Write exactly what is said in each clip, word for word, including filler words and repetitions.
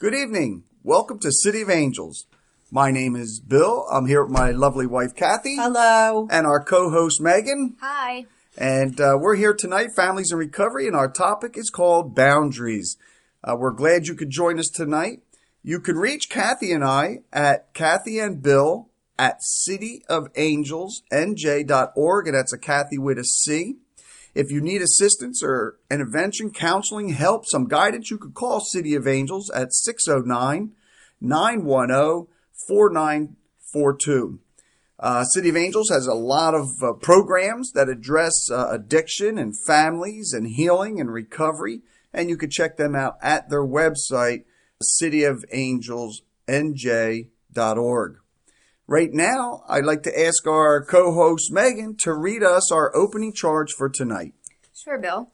Good evening. Welcome to City of Angels. My name is Bill. I'm here with my lovely wife, Kathy. Hello. And our co-host, Megan. Hi. And uh, we're here tonight, Families in Recovery, and our topic is called Boundaries. Uh, we're glad you could join us tonight. You can reach Kathy and I at Kathy and Bill at city of angels n j dot org, and that's a Kathy with a C. If you need assistance or intervention, counseling, help, some guidance, you could call City of Angels at six oh nine, nine one oh, four nine four two. Uh, City of Angels has a lot of uh, programs that address uh, addiction and families and healing and recovery, and you can check them out at their website, city of angels n j dot org. Right now, I'd like to ask our co-host, Megan, to read us our opening charge for tonight. Sure, Bill.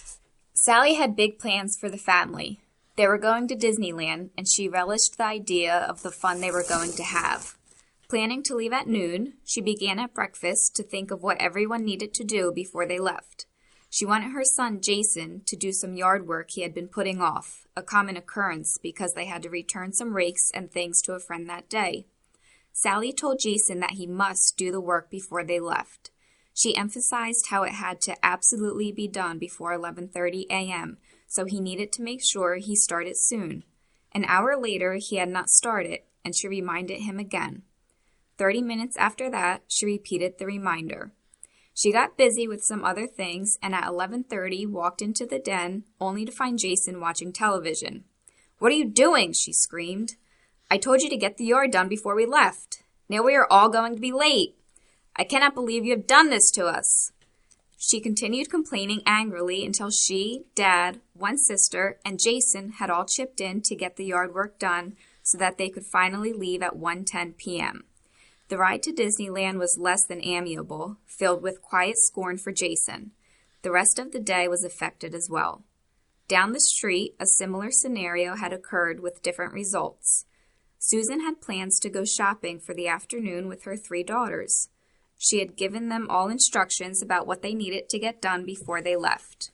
Sally had big plans for the family. They were going to Disneyland, and she relished the idea of the fun they were going to have. Planning to leave at noon, she began at breakfast to think of what everyone needed to do before they left. She wanted her son, Jason, to do some yard work he had been putting off, a common occurrence because they had to return some rakes and things to a friend that day. Sally told Jason that he must do the work before they left. She emphasized how it had to absolutely be done before eleven thirty a.m., so he needed to make sure he started soon. An hour later, he had not started, and she reminded him again. Thirty minutes after that, she repeated the reminder. She got busy with some other things, and at eleven thirty walked into the den, only to find Jason watching television. "What are you doing?" she screamed. "I told you to get the yard done before we left. Now we are all going to be late. I cannot believe you have done this to us." She continued complaining angrily until she, Dad, one sister, and Jason had all chipped in to get the yard work done so that they could finally leave at one ten p.m. The ride to Disneyland was less than amiable, filled with quiet scorn for Jason. The rest of the day was affected as well. Down the street, a similar scenario had occurred with different results. Susan had plans to go shopping for the afternoon with her three daughters. She had given them all instructions about what they needed to get done before they left.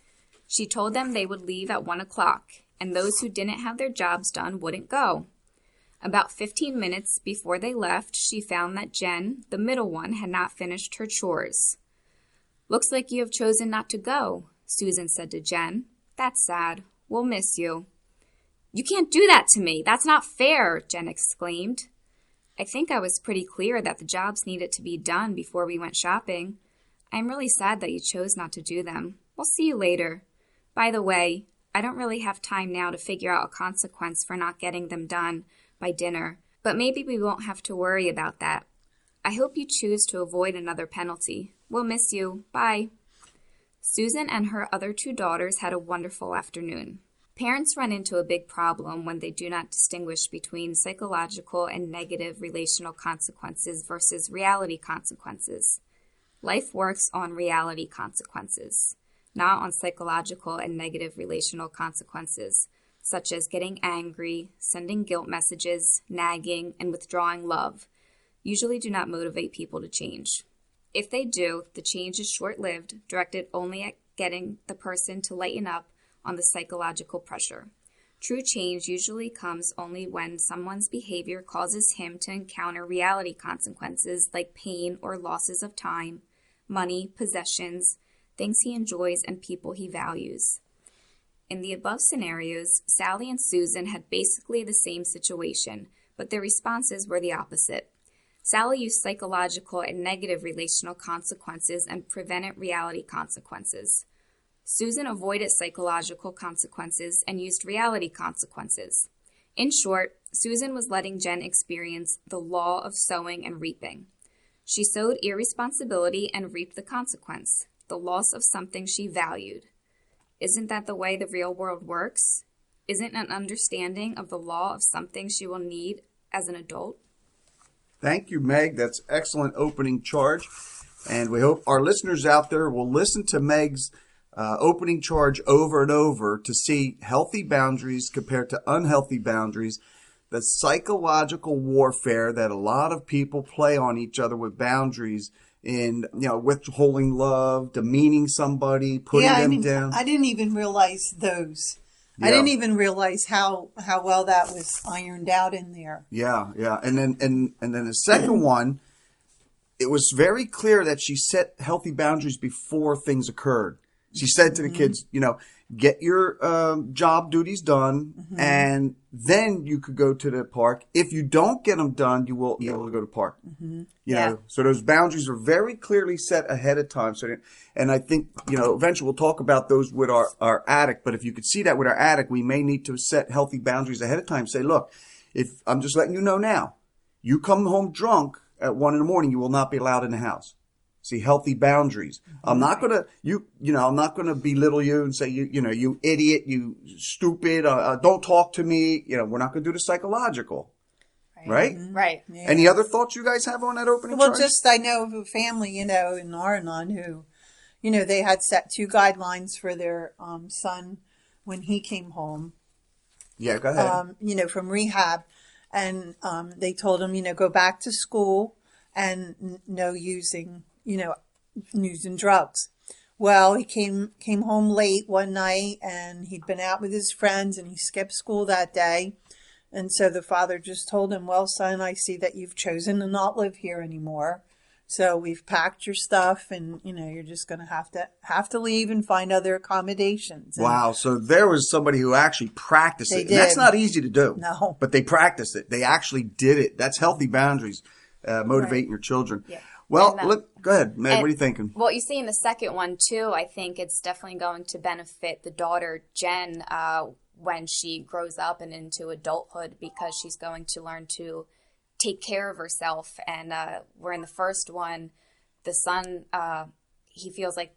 She told them they would leave at one o'clock, and those who didn't have their jobs done wouldn't go. About fifteen minutes before they left, she found that Jen, the middle one, had not finished her chores. "Looks like you have chosen not to go," Susan said to Jen. "That's sad. We'll miss you." "You can't do that to me. That's not fair," Jen exclaimed. "I think I was pretty clear that the jobs needed to be done before we went shopping. I'm really sad that you chose not to do them. We'll see you later. By the way, I don't really have time now to figure out a consequence for not getting them done by dinner, but maybe we won't have to worry about that. I hope you choose to avoid another penalty. We'll miss you. Bye." Susan and her other two daughters had a wonderful afternoon. Parents run into a big problem when they do not distinguish between psychological and negative relational consequences versus reality consequences. Life works on reality consequences, not on psychological and negative relational consequences, such as getting angry, sending guilt messages, nagging, and withdrawing love, usually do not motivate people to change. If they do, the change is short-lived, directed only at getting the person to lighten up on the psychological pressure. True change usually comes only when someone's behavior causes him to encounter reality consequences like pain or losses of time, money, possessions, things he enjoys, and people he values. In the above scenarios, Sally and Susan had basically the same situation, but their responses were the opposite. Sally used psychological and negative relational consequences and prevented reality consequences. Susan avoided psychological consequences and used reality consequences. In short, Susan was letting Jen experience the law of sowing and reaping. She sowed irresponsibility and reaped the consequence, the loss of something she valued. Isn't that the way the real world works? Isn't an understanding of the law of something she will need as an adult? Thank you, Meg. That's excellent opening charge. And we hope our listeners out there will listen to Meg's uh, opening charge over and over to see healthy boundaries compared to unhealthy boundaries, the psychological warfare that a lot of people play on each other with boundaries in, you know, withholding love, demeaning somebody, putting yeah, them I mean, down. I didn't even realize those Yeah. I didn't even realize how, how well that was ironed out in there. Yeah, yeah. And then and and then the second one, it was very clear that she set healthy boundaries before things occurred. She said to the mm-hmm. kids, you know, get your um, job duties done, mm-hmm. and then you could go to the park. If you don't get them done, you will be able to go to the park. Mm-hmm. You yeah. know, so those boundaries are very clearly set ahead of time. So, and I think, you know, eventually we'll talk about those with our, our attic. But if you could see that with our attic, we may need to set healthy boundaries ahead of time. Say, look, if I'm just letting you know now, you come home drunk at one in the morning, you will not be allowed in the house. See, healthy boundaries. Mm-hmm. I'm not gonna, you, you know, I'm not gonna belittle you and say, you, you know, you idiot, you stupid, uh, uh, don't talk to me. You know, we're not gonna do the psychological. Right? Right. Mm-hmm. Right. Yeah. Any other thoughts you guys have on that opening Well, charge? just, I know of a family, you know, in Aranon who, you know, they had set two guidelines for their um, son when he came home. Yeah, go ahead. Um, you know, from rehab. And um, they told him, you know, go back to school and n- no using, you know, using drugs. Well, he came came home late one night and he'd been out with his friends and he skipped school that day. And so the father just told him, well, son, I see that you've chosen to not live here anymore. So we've packed your stuff and, you know, you're just going to have to have to leave and find other accommodations. And wow. So there was somebody who actually practiced They it. did. And that's not easy to do. No. But they practiced it. They actually did it. That's healthy boundaries, uh, motivating Right. your children. Yeah. Well, And, uh, let, go ahead, Meg. and- What are you thinking? What you see in the second one, too, I think it's definitely going to benefit the daughter, Jen, uh, when she grows up and into adulthood, because she's going to learn to take care of herself. And uh, where in the first one, the son, uh, he feels like,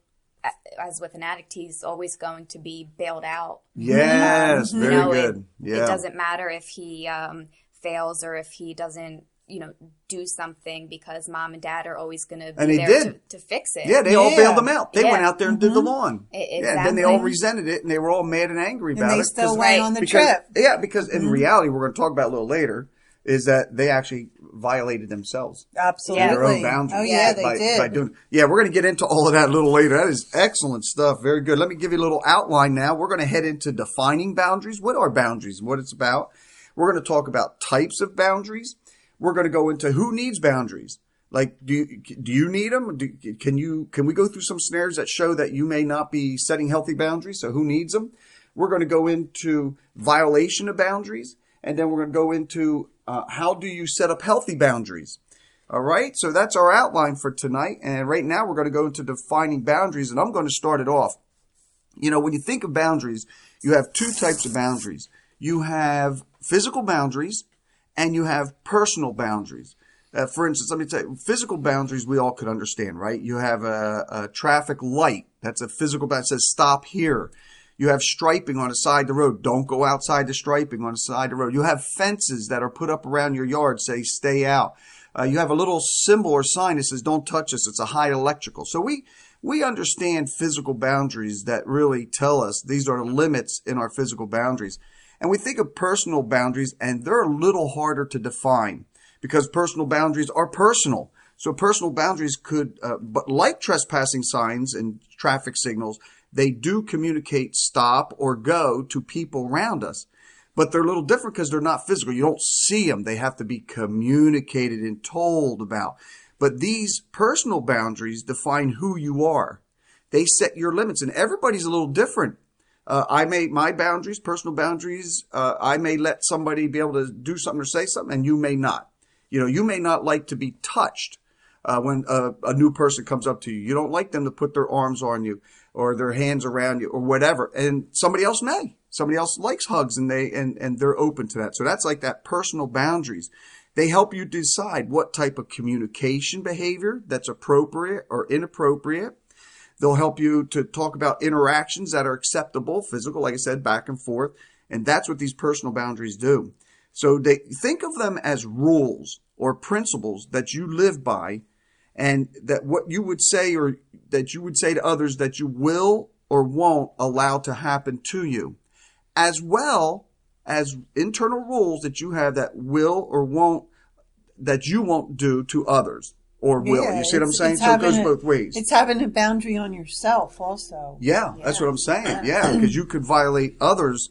as with an addict, he's always going to be bailed out. Yes, Um, very you know, good. It, Yeah. it doesn't matter if he um, fails or if he doesn't, you know, do something, because mom and dad are always going to And be they there did. to, to fix it. Yeah, they all Yeah. bailed them out. They Yeah. went out there and did the lawn. E- Yeah, and then they all exactly. resented it, and they were all mad and angry and about they it. still 'cause- went Right. on the because, trip. Yeah, because in reality, we're going to talk about a little later, is that they actually violated themselves. Absolutely. Their own boundaries. Oh, yeah, they by, did. By doing, yeah, we're going to get into all of that a little later. That is excellent stuff. Very good. Let me give you a little outline now. We're going to head into defining boundaries. What are boundaries? What it's about. We're going to talk about types of boundaries. We're going to go into who needs boundaries. Like, do you, do you need them? Do, can you, can we go through some scenarios that show that you may not be setting healthy boundaries? So who needs them? We're going to go into violation of boundaries. And then we're going to go into uh, how do you set up healthy boundaries? All right. So that's our outline for tonight. And right now we're going to go into defining boundaries, and I'm going to start it off. You know, when you think of boundaries, you have two types of boundaries. You have physical boundaries and you have personal boundaries. Uh, for instance, let me tell you, physical boundaries we all could understand, right? You have a, a traffic light. That's a physical boundary. It says stop here. You have striping on the side of the road. Don't go outside the striping on the side of the road. You have fences that are put up around your yard, say stay out. Uh, you have a little symbol or sign that says don't touch this. It's a high electrical. So we, we understand physical boundaries that really tell us these are the limits in our physical boundaries. And we think of personal boundaries, and they're a little harder to define because personal boundaries are personal. So personal boundaries could, uh, but like trespassing signs and traffic signals, they do communicate stop or go to people around us. But they're a little different because they're not physical. You don't see them. They have to be communicated and told about. But these personal boundaries define who you are. They set your limits, and everybody's a little different. Uh, I may, my boundaries, personal boundaries, uh, I may let somebody be able to do something or say something, and you may not. You know, you may not like to be touched uh, when a, a new person comes up to you. You don't like them to put their arms on you or their hands around you or whatever. And somebody else may. Somebody else likes hugs, and they and, and they're open to that. So that's like that personal boundaries. They help you decide what type of communication behavior that's appropriate or inappropriate. They'll help you to talk about interactions that are acceptable, physical, like I said, back and forth. And that's what these personal boundaries do. So they think of them as rules or principles that you live by, and that what you would say or that you would say to others that you will or won't allow to happen to you, as well as internal rules that you have that will or won't, that you won't do to others. Or will. Yeah, You see what I'm it's- saying? it's So it goes having a- both ways. It's having a boundary on yourself also. Yeah, that's what I'm saying. Yeah, because you could violate others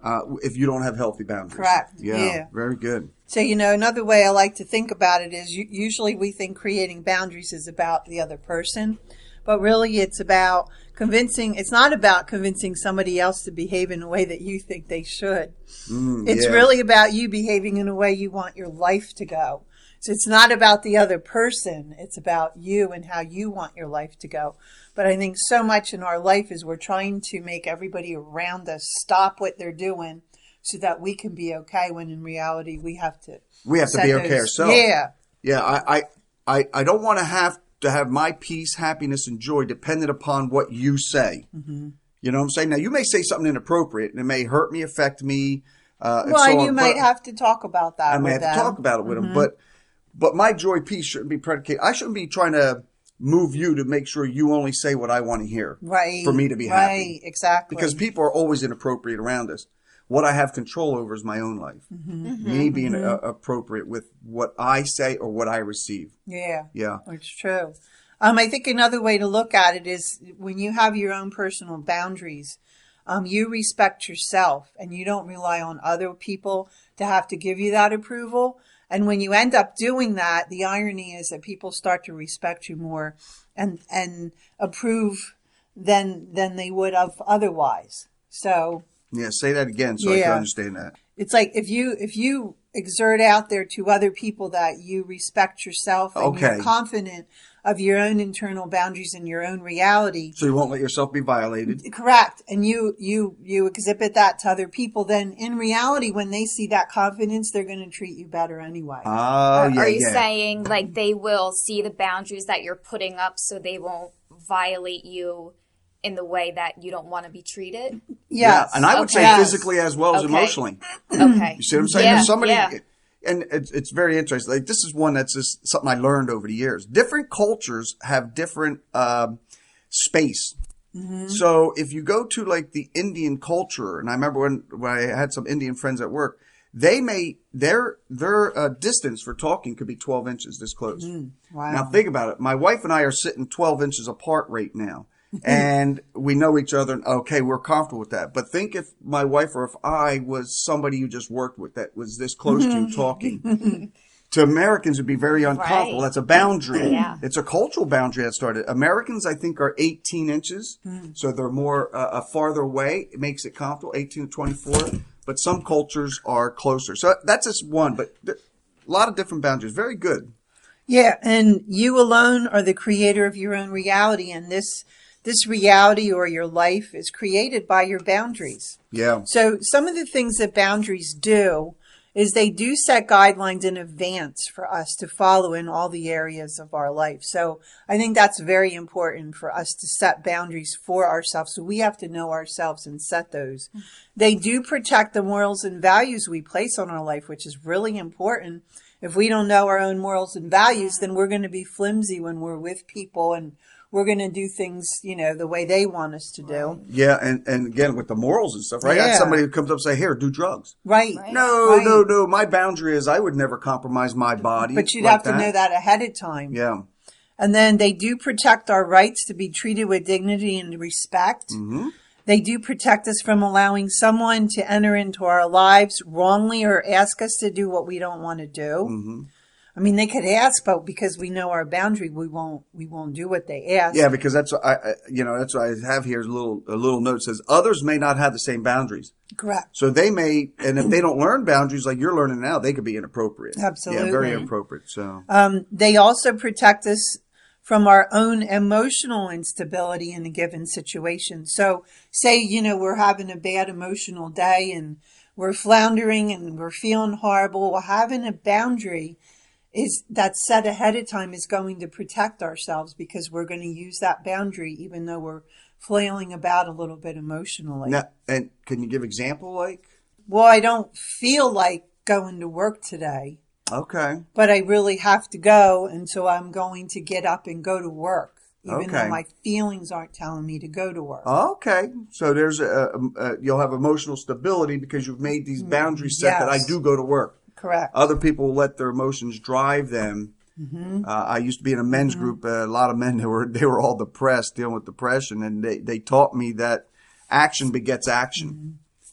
uh, if you don't have healthy boundaries. Correct. Yeah, Yeah. very good. So, you know, another way I like to think about it is u- usually we think creating boundaries is about the other person, but really it's about convincing, it's not about convincing somebody else to behave in a way that you think they should. Mm, It's yeah. really about you behaving in a way you want your life to go. So it's not about the other person. It's about you and how you want your life to go. But I think so much in our life is we're trying to make everybody around us stop what they're doing so that we can be okay, when in reality we have to. We have to set be okay those- ourselves. Yeah. Yeah, I, I, I, I don't want to have to have my peace, happiness, and joy dependent upon what you say. Mm-hmm. You know what I'm saying? Now, you may say something inappropriate, and it may hurt me, affect me. Uh, and Well, so and on, you might but have to talk about that I may with have them. to talk about it with them. But, but my joy, peace shouldn't be predicated. I shouldn't be trying to move you to make sure you only say what I want to hear. Right. For me to be right, happy. exactly. Because people are always inappropriate around us. What I have control over is my own life. Mm-hmm. Me being mm-hmm. uh, appropriate with what I say or what I receive. Yeah. Yeah. It's true. Um, I think another way to look at it is when you have your own personal boundaries, um, you respect yourself and you don't rely on other people to have to give you that approval. And when you end up doing that, the irony is that people start to respect you more and, and approve than, than they would have otherwise. So. Yeah, say that again so yeah. I can understand that. It's like if you if you exert out there to other people that you respect yourself and Okay. you're confident of your own internal boundaries and your own reality. So you won't let yourself be violated. Correct. And you you you exhibit that to other people, then in reality when they see that confidence, they're going to treat you better anyway. Oh, Are, yeah, are you yeah. saying like they will see the boundaries that you're putting up so they won't violate you in the way that you don't want to be treated? Yes. Yeah, and I would Okay. say Yes. physically as well as Okay. emotionally. Okay. You see what I'm saying? Yeah, If somebody, yeah. and it's, it's very interesting. Like this is one that's just something I learned over the years. Different cultures have different um, space. Mm-hmm. So if you go to like the Indian culture, and I remember when, when I had some Indian friends at work, they may their their uh, distance for talking could be twelve inches this close. Mm, wow. Now think about it. My wife and I are sitting twelve inches apart right now. And we know each other, and okay, we're comfortable with that. But think if my wife or if I was somebody you just worked with that was this close to you talking. To Americans, it'd be very uncomfortable. Right. That's a boundary. Yeah. It's a cultural boundary that started. Americans, I think, are eighteen inches. So they're more uh, uh, farther away. It makes it comfortable, eighteen to twenty-four. But some cultures are closer. So that's just one, but th- a lot of different boundaries. Very good. Yeah, and you alone are the creator of your own reality, and this this reality or your life is created by your boundaries. Yeah. So some of the things that boundaries do is they do set guidelines in advance for us to follow in all the areas of our life. So I think that's very important for us to set boundaries for ourselves. So we have to know ourselves and set those. They do protect the morals and values we place on our life, which is really important. If we don't know our own morals and values, then we're going to be flimsy when we're with people and we're going to do things, you know, the way they want us to do. Yeah, and, and again, with the morals and stuff, right? I Yeah. had somebody who comes up and say, here, do drugs. Right. Right. No, Right. no, no. My boundary is I would never compromise my body. But you'd like have to know that ahead of time. Yeah. And then they do protect our rights to be treated with dignity and respect. Mm-hmm. They do protect us from allowing someone to enter into our lives wrongly or ask us to do what we don't want to do. Mm-hmm. I mean, they could ask, but because we know our boundary, we won't we won't do what they ask. Yeah, because that's what I, I, you know, that's what I have here. A little, a little note says others may not have the same boundaries, Correct. so they may, and if they don't learn boundaries like you're learning now, they could be inappropriate. Absolutely. Yeah, very inappropriate. So Um, they also protect us from our own emotional instability in a given situation. So say, you know, we're having a bad emotional day and we're floundering and we're feeling horrible. Well, having a boundary is that's set ahead of time is going to protect ourselves because we're going to use that boundary even though we're flailing about a little bit emotionally. now, and can you give example like? Well, I don't feel like going to work today, Okay. but I really have to go, and so I'm going to get up and go to work, even Okay. though my feelings aren't telling me to go to work. Okay. So there's a, a, a you'll have emotional stability because you've made these boundaries set that I Yes. do go to work. Correct. Other people will let their emotions drive them. Mm-hmm. Uh, I used to be in a men's mm-hmm. group. Uh, a lot of men, they were, they were all depressed, dealing with depression. And they, they taught me that action begets action. Mm-hmm.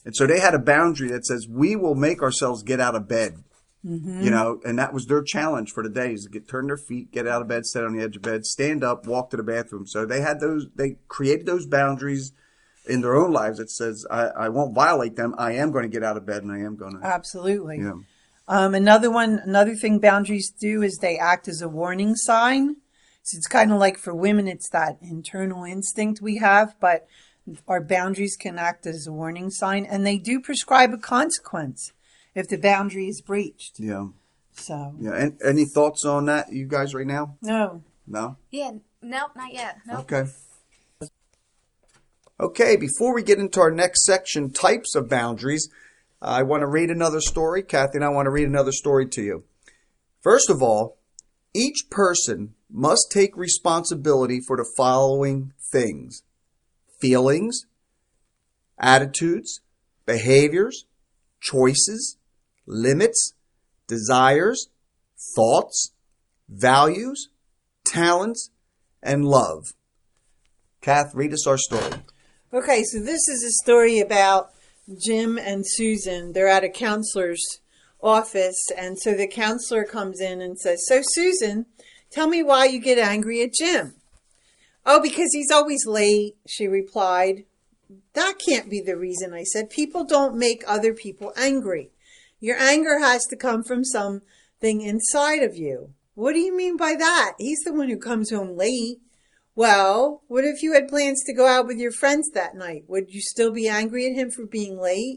And so they had a boundary that says, we will make ourselves get out of bed. Mm-hmm. You know, and that was their challenge for the day, is to get, turn their feet, get out of bed, sit on the edge of bed, stand up, walk to the bathroom. So they had those, they created those boundaries in their own lives that says, I, I won't violate them. I am going to get out of bed and I am going to. Absolutely. Yeah. Um, another one, another thing boundaries do is they act as a warning sign. So it's kind of like for women, it's that internal instinct we have, but our boundaries can act as a warning sign, and they do prescribe a consequence if the boundary is breached. Yeah. So. Yeah. And any thoughts on that, you guys, right now? No. No? Yeah, nope, not yet. Nope. Okay. Okay, before we get into our next section, types of boundaries, I want to read another story. Kathy and I want to read another story to you. First of all, each person must take responsibility for the following things: feelings, attitudes, behaviors, choices, limits, desires, thoughts, values, talents, and love. Kath, read us our story. Okay, so this is a story about Jim and Susan. They're at a counselor's office, and so the counselor comes in and says, "So Susan, tell me why you get angry at Jim." "Oh, because he's always late," she replied. "That can't be the reason," I said. "People don't make other people angry. Your anger has to come from something inside of you." "What do you mean by that? He's the one who comes home late." "Well, what if you had plans to go out with your friends that night? Would you still be angry at him for being late?"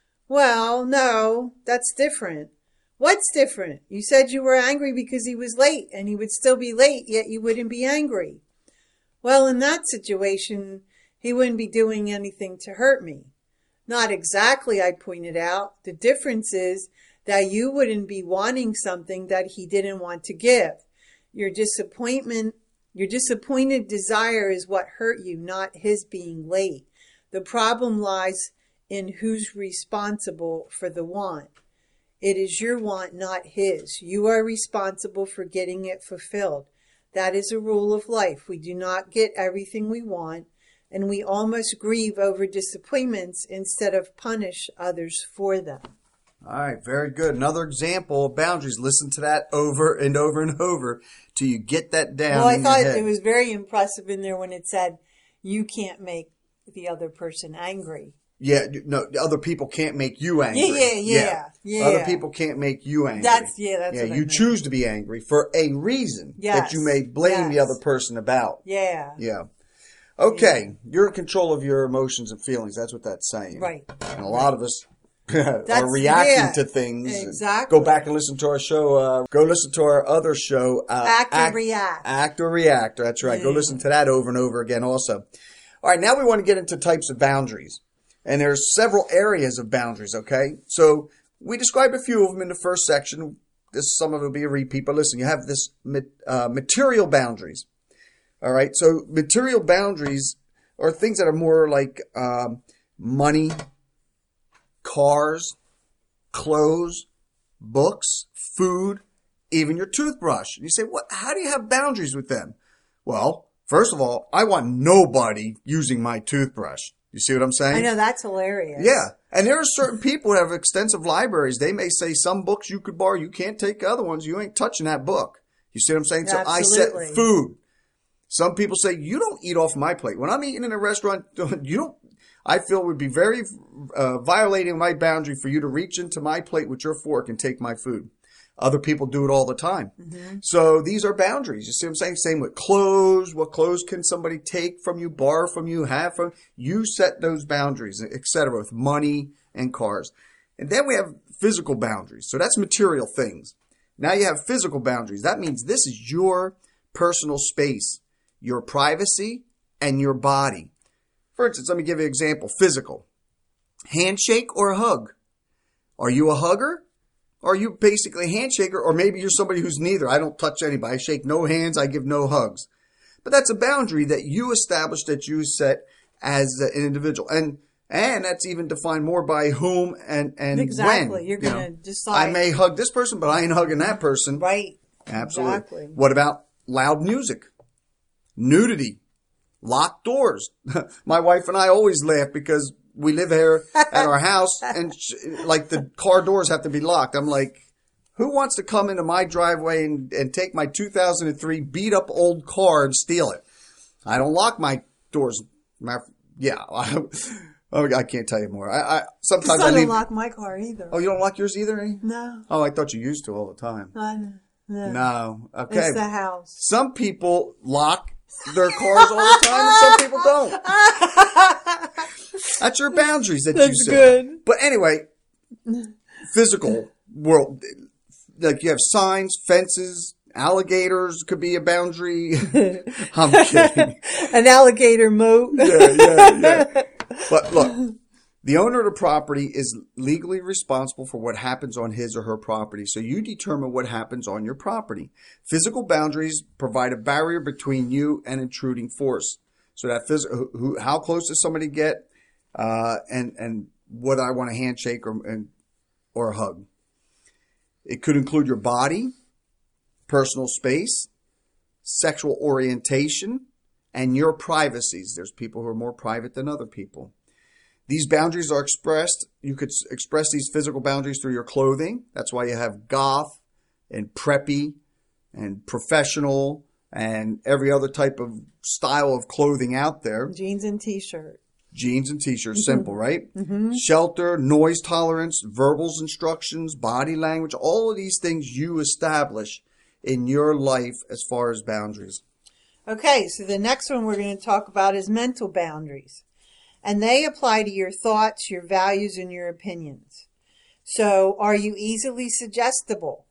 "Well, no, that's different." "What's different? You said you were angry because he was late and he would still be late, yet you wouldn't be angry." "Well, in that situation, he wouldn't be doing anything to hurt me." "Not exactly," I pointed out. "The difference is that you wouldn't be wanting something that he didn't want to give. Your disappointment Your disappointed desire is what hurt you, not his being late. The problem lies in who's responsible for the want. It is your want, not his. You are responsible for getting it fulfilled. That is a rule of life. We do not get everything we want, and we almost grieve over disappointments instead of punish others for them. All right, very good. Another example of boundaries. Listen to that over and over and over till you get that down. Well, I in thought your head. it was very impressive in there when it said, "You can't make the other person angry." Yeah, no, other people can't make you angry. Yeah, yeah, yeah, yeah. Other people can't make you angry. That's yeah, that's yeah. what I You meant. choose to be angry for a reason Yes, that you may blame the yes. other person about. Yeah. Yeah. Okay, you're in control of your emotions and feelings. That's what that's saying. Right. And a lot of us That's- are reacting yeah, to things. exactly. Go back and listen to our show. Uh, go listen to our other show. Uh, Act or React. Act or React. That's right. Go listen to that over and over again also. All right, now we want to get into types of boundaries. And there's several areas of boundaries, okay? So we described a few of them in the first section. This, some of it will be a repeat, but listen, you have this uh, material boundaries. All right, so material boundaries are things that are more like um, money, cars, clothes, books, food, even your toothbrush. And you say, what? How do you have boundaries with them? Well, first of all, I want nobody using my toothbrush. You see what I'm saying? I know, that's hilarious. Yeah. And there are certain people who have extensive libraries. They may say some books you could borrow. You can't take other ones. You ain't touching that book. You see what I'm saying? So I Absolutely. set food. Some people say, you don't eat off my plate. When I'm eating in a restaurant, you don't, I feel it would be very uh, violating my boundary for you to reach into my plate with your fork and take my food. Other people do it all the time. Mm-hmm. So these are boundaries. You see what I'm saying? Same with clothes. What clothes can somebody take from you, borrow from you, have from you? Set those boundaries, et cetera, with money and cars. And then we have physical boundaries. So that's material things. Now you have physical boundaries. That means this is your personal space, your privacy, and your body. For instance, let me give you an example. Physical. Handshake or hug. Are you a hugger? Or are you basically a handshaker? Or maybe you're somebody who's neither. I don't touch anybody. I shake no hands. I give no hugs. But that's a boundary that you establish, that you set as an individual. And and that's even defined more by whom and, and exactly. when. You're you going to know. decide. I may hug this person, but I ain't hugging that person. Right. Absolutely. Exactly. What about loud music? Nudity? locked doors. My wife and I always laugh because we live here at our house and sh- like the car doors have to be locked. I'm like, who wants to come into my driveway and, and take my two thousand three beat up old car and steal it? I don't lock my doors. Yeah. Oh, I can't tell you more. I, I sometimes I I don't leave. lock my car either. Oh, you don't lock yours either, eh? No. Oh, I thought you used to all the time. I know. No. No. Okay. It's the house. Some people lock their cars all the time and some people don't. That's your boundaries that That's you set. good. But anyway, physical world. Like you have signs, fences, alligators could be a boundary. I'm kidding. An alligator moat. Yeah, yeah, yeah. But look, the owner of the property is legally responsible for what happens on his or her property. So you determine what happens on your property. Physical boundaries provide a barrier between you and intruding force. So that phys- who, how close does somebody get, uh, and and what I want a handshake or and, or a hug. It could include your body, personal space, sexual orientation, and your privacies. There's people who are more private than other people. These boundaries are expressed. You could express these physical boundaries through your clothing. That's why you have goth and preppy and professional and every other type of style of clothing out there. Jeans and t-shirt. Jeans and t-shirts, simple, right? Mm-hmm. Shelter, noise tolerance, verbal instructions, body language, all of these things you establish in your life as far as boundaries. Okay, so the next one we're going to talk about is mental boundaries. And they apply to your thoughts, your values, and your opinions. So are you easily suggestible?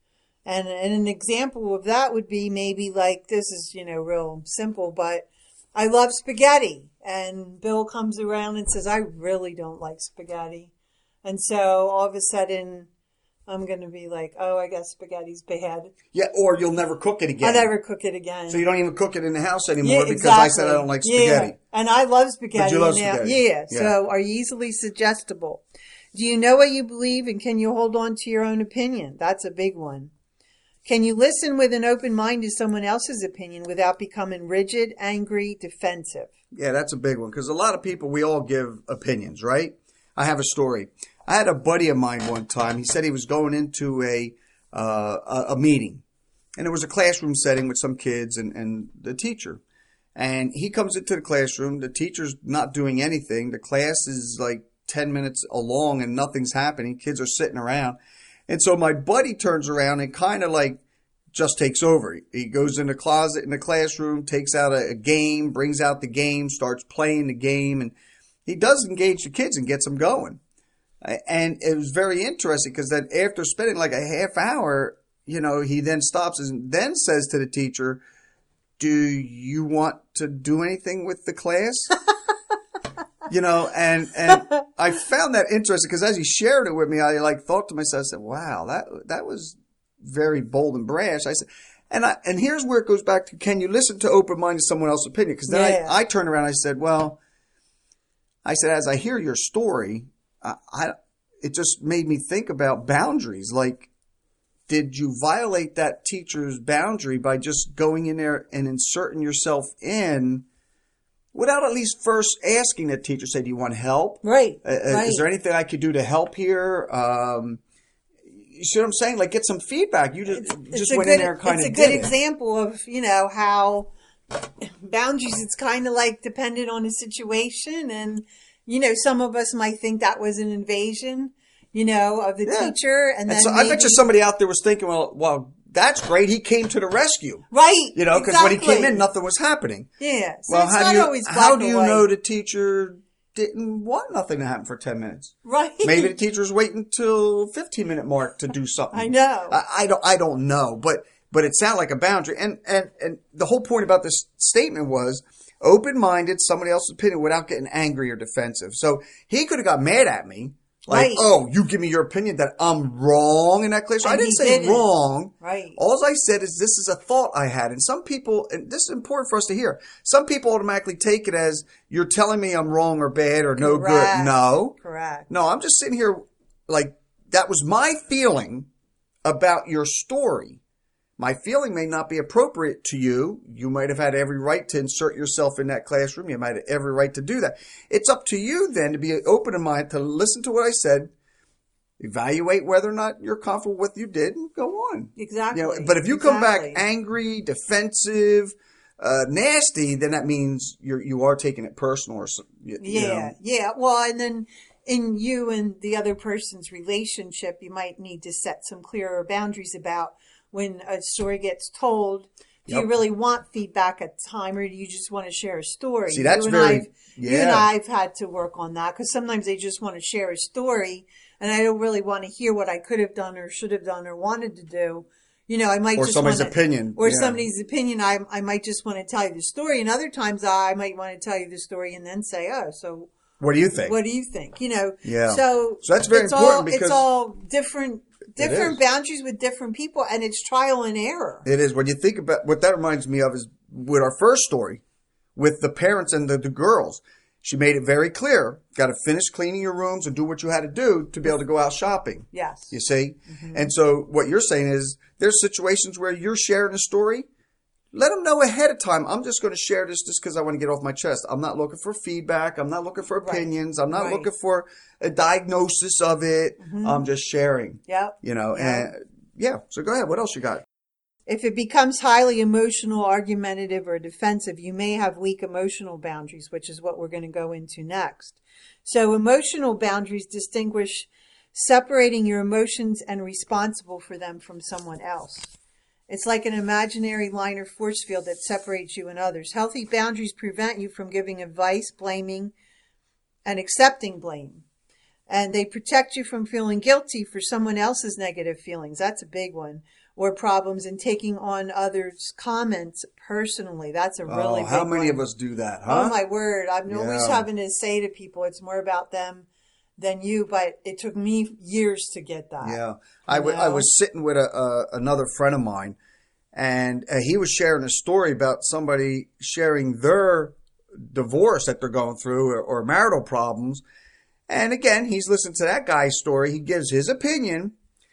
And, and an example of that would be maybe like, this is, you know, real simple, but I love spaghetti. And Bill comes around and says, I really don't like spaghetti. And so all of a sudden, I'm going to be like, oh, I guess spaghetti's bad. Yeah, or you'll never cook it again. I'll never cook it again. So you don't even cook it in the house anymore Yeah, because exactly. I said I don't like spaghetti. Yeah. And I love spaghetti. But you love now. spaghetti. Yeah. Yeah. So are you easily suggestible? Do you know what you believe and can you hold on to your own opinion? That's a big one. Can you listen with an open mind to someone else's opinion without becoming rigid, angry, defensive? Yeah, that's a big one because a lot of people, we all give opinions, right? I have a story. I had a buddy of mine one time. He said he was going into a uh, a, a meeting, and it was a classroom setting with some kids and, and the teacher. And he comes into the classroom. The teacher's not doing anything. The class is like ten minutes along and nothing's happening. Kids are sitting around. And so my buddy turns around and kind of like just takes over. He goes in the closet in the classroom, takes out a, a game, brings out the game, starts playing the game, and he does engage the kids and gets them going. And it was very interesting because then after spending like a half hour, you know, he then stops and then says to the teacher, do you want to do anything with the class? You know, and, and I found that interesting because as he shared it with me, I like thought to myself, I said, wow, that, that was very bold and brash. I said, and I, and here's where it goes back to, can you listen to open-minded someone else's opinion? Because then Yeah. I, I turned around and I said, well, I said, as I hear your story, I, I, it just made me think about boundaries. Like, did you violate that teacher's boundary by just going in there and inserting yourself in without at least first asking the teacher, say, do you want help? Right. Uh, right. Is there anything I could do to help here? Um, you see what I'm saying? Like, get some feedback. You just, It's just a went good, in there and kind It's of a good did it. example of, you know, how boundaries, it's kind of like dependent on the situation. And, you know, some of us might think that was an invasion, you know, of the Yeah. teacher. And, And then so I bet maybe- you somebody out there was thinking, well, well, that's great. He came to the rescue. Right. You know, because exactly. when he came in, nothing was happening. Yeah. So Well, it's how not do you, always black how and do you white. know the teacher didn't want nothing to happen for ten minutes? Right. Maybe the teacher was waiting till fifteen minute mark to do something. I know. I, I don't. I don't know. But but it sounded like a boundary. And and and the whole point about this statement was open minded, somebody else's opinion without getting angry or defensive. So he could have got mad at me. Like, Right. oh, you give me your opinion that I'm wrong in that class. So I And didn't he say didn't. wrong. Right. All I said is this is a thought I had. And some people, and this is important for us to hear, some people automatically take it as you're telling me I'm wrong or bad or no Correct. good. No. Correct. No, I'm just sitting here like that was my feeling about your story. My feeling may not be appropriate to you. You might have had every right to insert yourself in that classroom. You might have every right to do that. It's up to you then to be open in mind, to listen to what I said, evaluate whether or not you're comfortable with what you did, and go on. Exactly. You know, but if you come exactly. back angry, defensive, uh, nasty, then that means you're, you are taking it personal. Or you, Yeah, you know. yeah. Well, and then in you and the other person's relationship, you might need to set some clearer boundaries about when a story gets told. Do Yep. you really want feedback at the time, or do you just want to share a story? See, that's you and very- I've, yeah. You and I've had to work on that, because sometimes they just want to share a story, and I don't really want to hear what I could have done or should have done or wanted to do. You know, I might Or just somebody's wanna, opinion, or yeah. somebody's opinion. I I might just want to tell you the story, and other times I might want to tell you the story and then say, "Oh, so What do you think? what do you think?" You know, Yeah. So So that's very it's important all, because- it's all different different is. boundaries with different people, and it's trial and error. It is. When you think about what that reminds me of is with our first story with the parents and the, the girls. She made it very clear. Got to finish cleaning your rooms and do what you had to do to be able to go out shopping. Yes. You see? Mm-hmm. And so what you're saying is there's situations where you're sharing a story. Let them know ahead of time. I'm just going to share this just because I want to get off my chest. I'm not looking for feedback. I'm not looking for Right. opinions. I'm not Right. looking for a diagnosis of it. Mm-hmm. I'm just sharing. Yep. You know, Yeah. and yeah. So go ahead. What else you got? If it becomes highly emotional, argumentative, or defensive, you may have weak emotional boundaries, which is what we're going to go into next. So emotional boundaries distinguish separating your emotions and responsible for them from someone else. It's like an imaginary line or force field that separates you and others. Healthy boundaries prevent you from giving advice, blaming, and accepting blame. And they protect you from feeling guilty for someone else's negative feelings. That's a big one. Or problems, and taking on others' comments personally. That's a really oh, big how many one. of us do that, huh? Oh my word. I'm always Yeah. having to say to people, it's more about them than you, but it took me years to get that. Yeah, I, w- I know? was sitting with a, a another friend of mine, and uh, he was sharing a story about somebody sharing their divorce that they're going through or, or marital problems. And again, he's listening to that guy's story. He gives his opinion,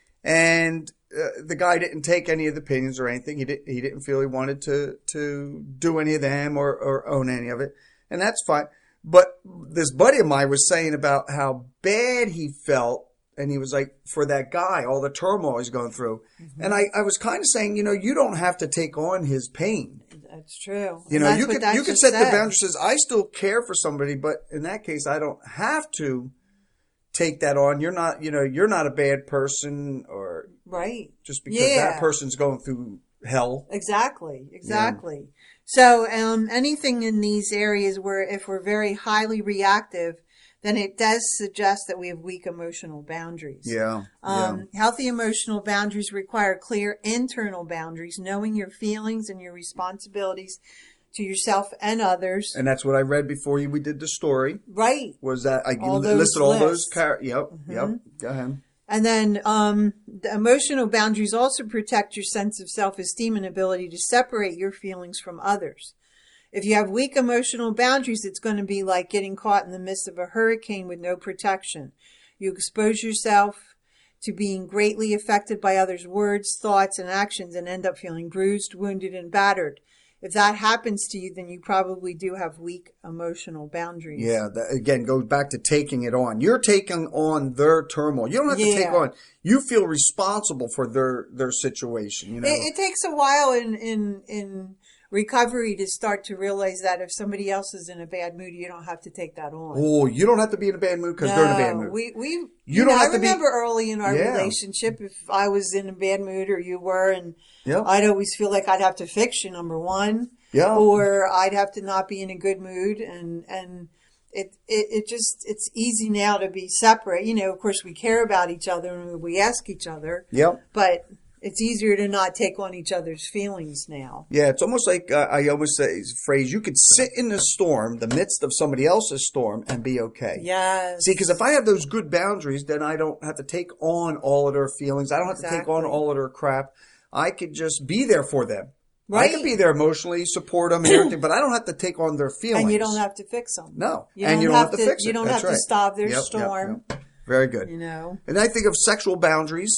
and uh, the guy didn't take any of the opinions or anything. He didn't. He didn't feel he wanted to to do any of them or, or own any of it, and that's fine. But this buddy of mine was saying about how bad he felt, and he was like, for that guy, all the turmoil he's going through. Mm-hmm. And I, I was kind of saying, you know, you don't have to take on his pain. That's true. You And know, that's you what could that you could just set the said. boundary. Says I still care for somebody, but in that case, I don't have to take that on. You're not, you know, you're not a bad person, or Right. just because Yeah. that person's going through hell. Exactly. Exactly. So, um, anything in these areas where if we're very highly reactive, then it does suggest that we have weak emotional boundaries. Yeah. Um, Healthy emotional boundaries require clear internal boundaries, knowing your feelings and your responsibilities to yourself and others. And that's what I read before you. We did the story. Right. Was that I All listed those all those? lists. Car- yep. Yep. Go ahead. And then um, the emotional boundaries also protect your sense of self-esteem and ability to separate your feelings from others. If you have weak emotional boundaries, it's going to be like getting caught in the midst of a hurricane with no protection. You expose yourself to being greatly affected by others' words, thoughts, and actions and end up feeling bruised, wounded, and battered. If that happens to you, then you probably do have weak emotional boundaries. Yeah, that, again, goes back to taking it on. You're taking on their turmoil. You don't have to Yeah. take on. You feel responsible for their their situation. You know, It, it takes a while in, in, in recovery to start to realize that if somebody else is in a bad mood, you don't have to take that on. oh, you don't have to be in a bad mood because they're in a bad No, mood. We, we, you, You know, don't have I to be- remember early in our Yeah. relationship, if I was in a bad mood or you were, and Yep. I'd always feel like I'd have to fix you, number one. Yeah. Or I'd have to not be in a good mood, and, and it, it, it just, it's easy now to be separate. You know, of course we care about each other and we ask each other, Yep. but it's easier to not take on each other's feelings now. Yeah, it's almost like uh, I always say this phrase: you could sit in the storm, the midst of somebody else's storm, and be okay. Yes. See, because if I have those good boundaries, then I don't have to take on all of their feelings. I don't have to take on Exactly. all of their crap. I could just be there for them. I Right. could be there emotionally, support them, and everything, but I don't have to take on their feelings. And you don't have to fix them. No, You and don't you don't have have to, to- fix it. you don't That's have to right. stop their Yep, yep, storm. yep. Very good. You know? And I think of sexual boundaries.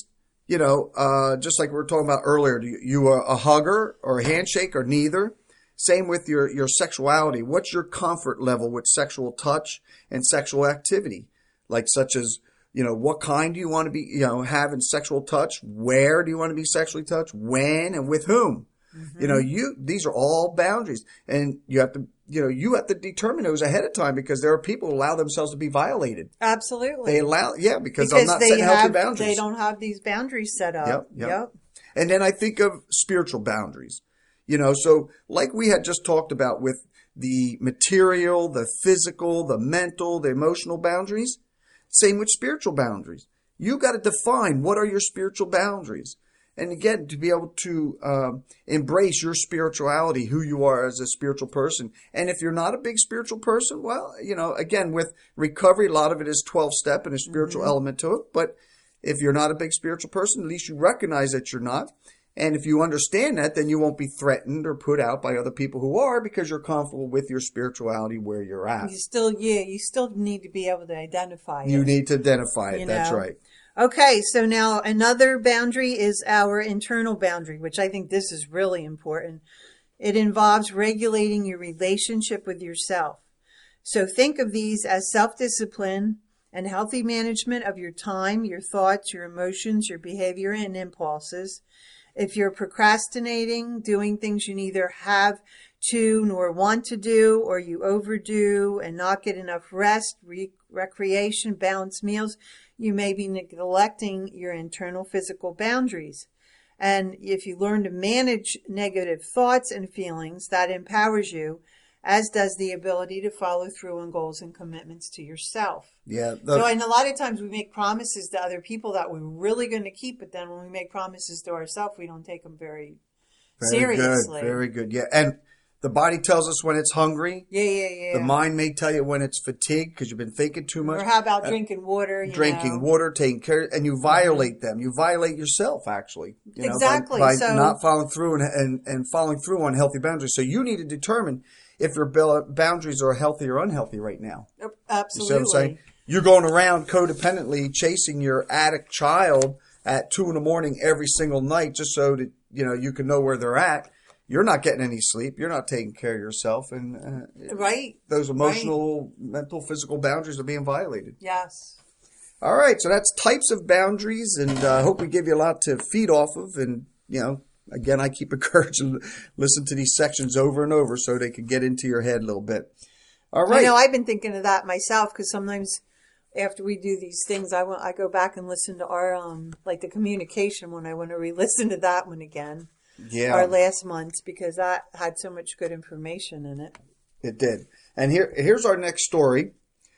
You know, uh, just like we were talking about earlier, do you, you are a hugger or a handshake or neither? Same with your, your sexuality. What's your comfort level with sexual touch and sexual activity? Like such as, you know, what kind do you want to be, you know, having sexual touch? Where do you want to be sexually touched? When and with whom? Mm-hmm. You know, you, these are all boundaries, and you have to, you know, you have to determine those ahead of time, because there are people who allow themselves to be violated. Absolutely. They allow, yeah, because, because I'm not they setting have, healthy boundaries. They don't have these boundaries set up. Yep, yep. Yep. And then I think of spiritual boundaries, you know, so like we had just talked about with the material, the physical, the mental, the emotional boundaries, same with spiritual boundaries. You got to define what are your spiritual boundaries. And again, to be able to um, embrace your spirituality, who you are as a spiritual person. And if you're not a big spiritual person, well, you know, again, with recovery, a lot of it is twelve-step and a spiritual mm-hmm. element to it. But if you're not a big spiritual person, at least you recognize that you're not. And if you understand that, then you won't be threatened or put out by other people who are, because you're comfortable with your spirituality where you're at. You still, yeah, you still need to be able to identify it. You need to identify it. You That's know? right. Okay, so now another boundary is our internal boundary, which I think this is really important. It involves regulating your relationship with yourself. So think of these as self-discipline and healthy management of your time, your thoughts, your emotions, your behavior, and impulses. If you're procrastinating, doing things you neither have to nor want to do, or you overdo and not get enough rest, re- recreation, balanced meals, you may be neglecting your internal physical boundaries. And if you learn to manage negative thoughts and feelings, that empowers you, as does the ability to follow through on goals and commitments to yourself. Yeah. The, so, and a lot of times we make promises to other people that we're really going to keep, but then when we make promises to ourselves, we don't take them very, very seriously. Good, very good. Yeah. And the body tells us when it's hungry. Yeah, yeah, yeah. The mind may tell you when it's fatigued because you've been thinking too much. Or how about uh, drinking water? You drinking know? water, taking care, and you violate them. You violate yourself, actually. You know, exactly. By, by so, not following through and, and, and following through on healthy boundaries. So you need to determine if your boundaries are healthy or unhealthy right now. Absolutely. You see what I'm saying? You're going around codependently chasing your addict child at two in the morning every single night just so that, you know, you can know where they're at. You're not getting any sleep. You're not taking care of yourself. And uh, right. those emotional, right. mental, physical boundaries are being violated. Yes. All right. So that's types of boundaries. And I uh, hope we give you a lot to feed off of. And, you know, again, I keep encouraging listen to these sections over and over so they can get into your head a little bit. All right. You know, I've been thinking of that myself, because sometimes after we do these things, I want I go back and listen to our, um like the communication one. I want to re-listen to that one again. Yeah. Our last month's, because that had so much good information in it. It did. And here, here's our next story.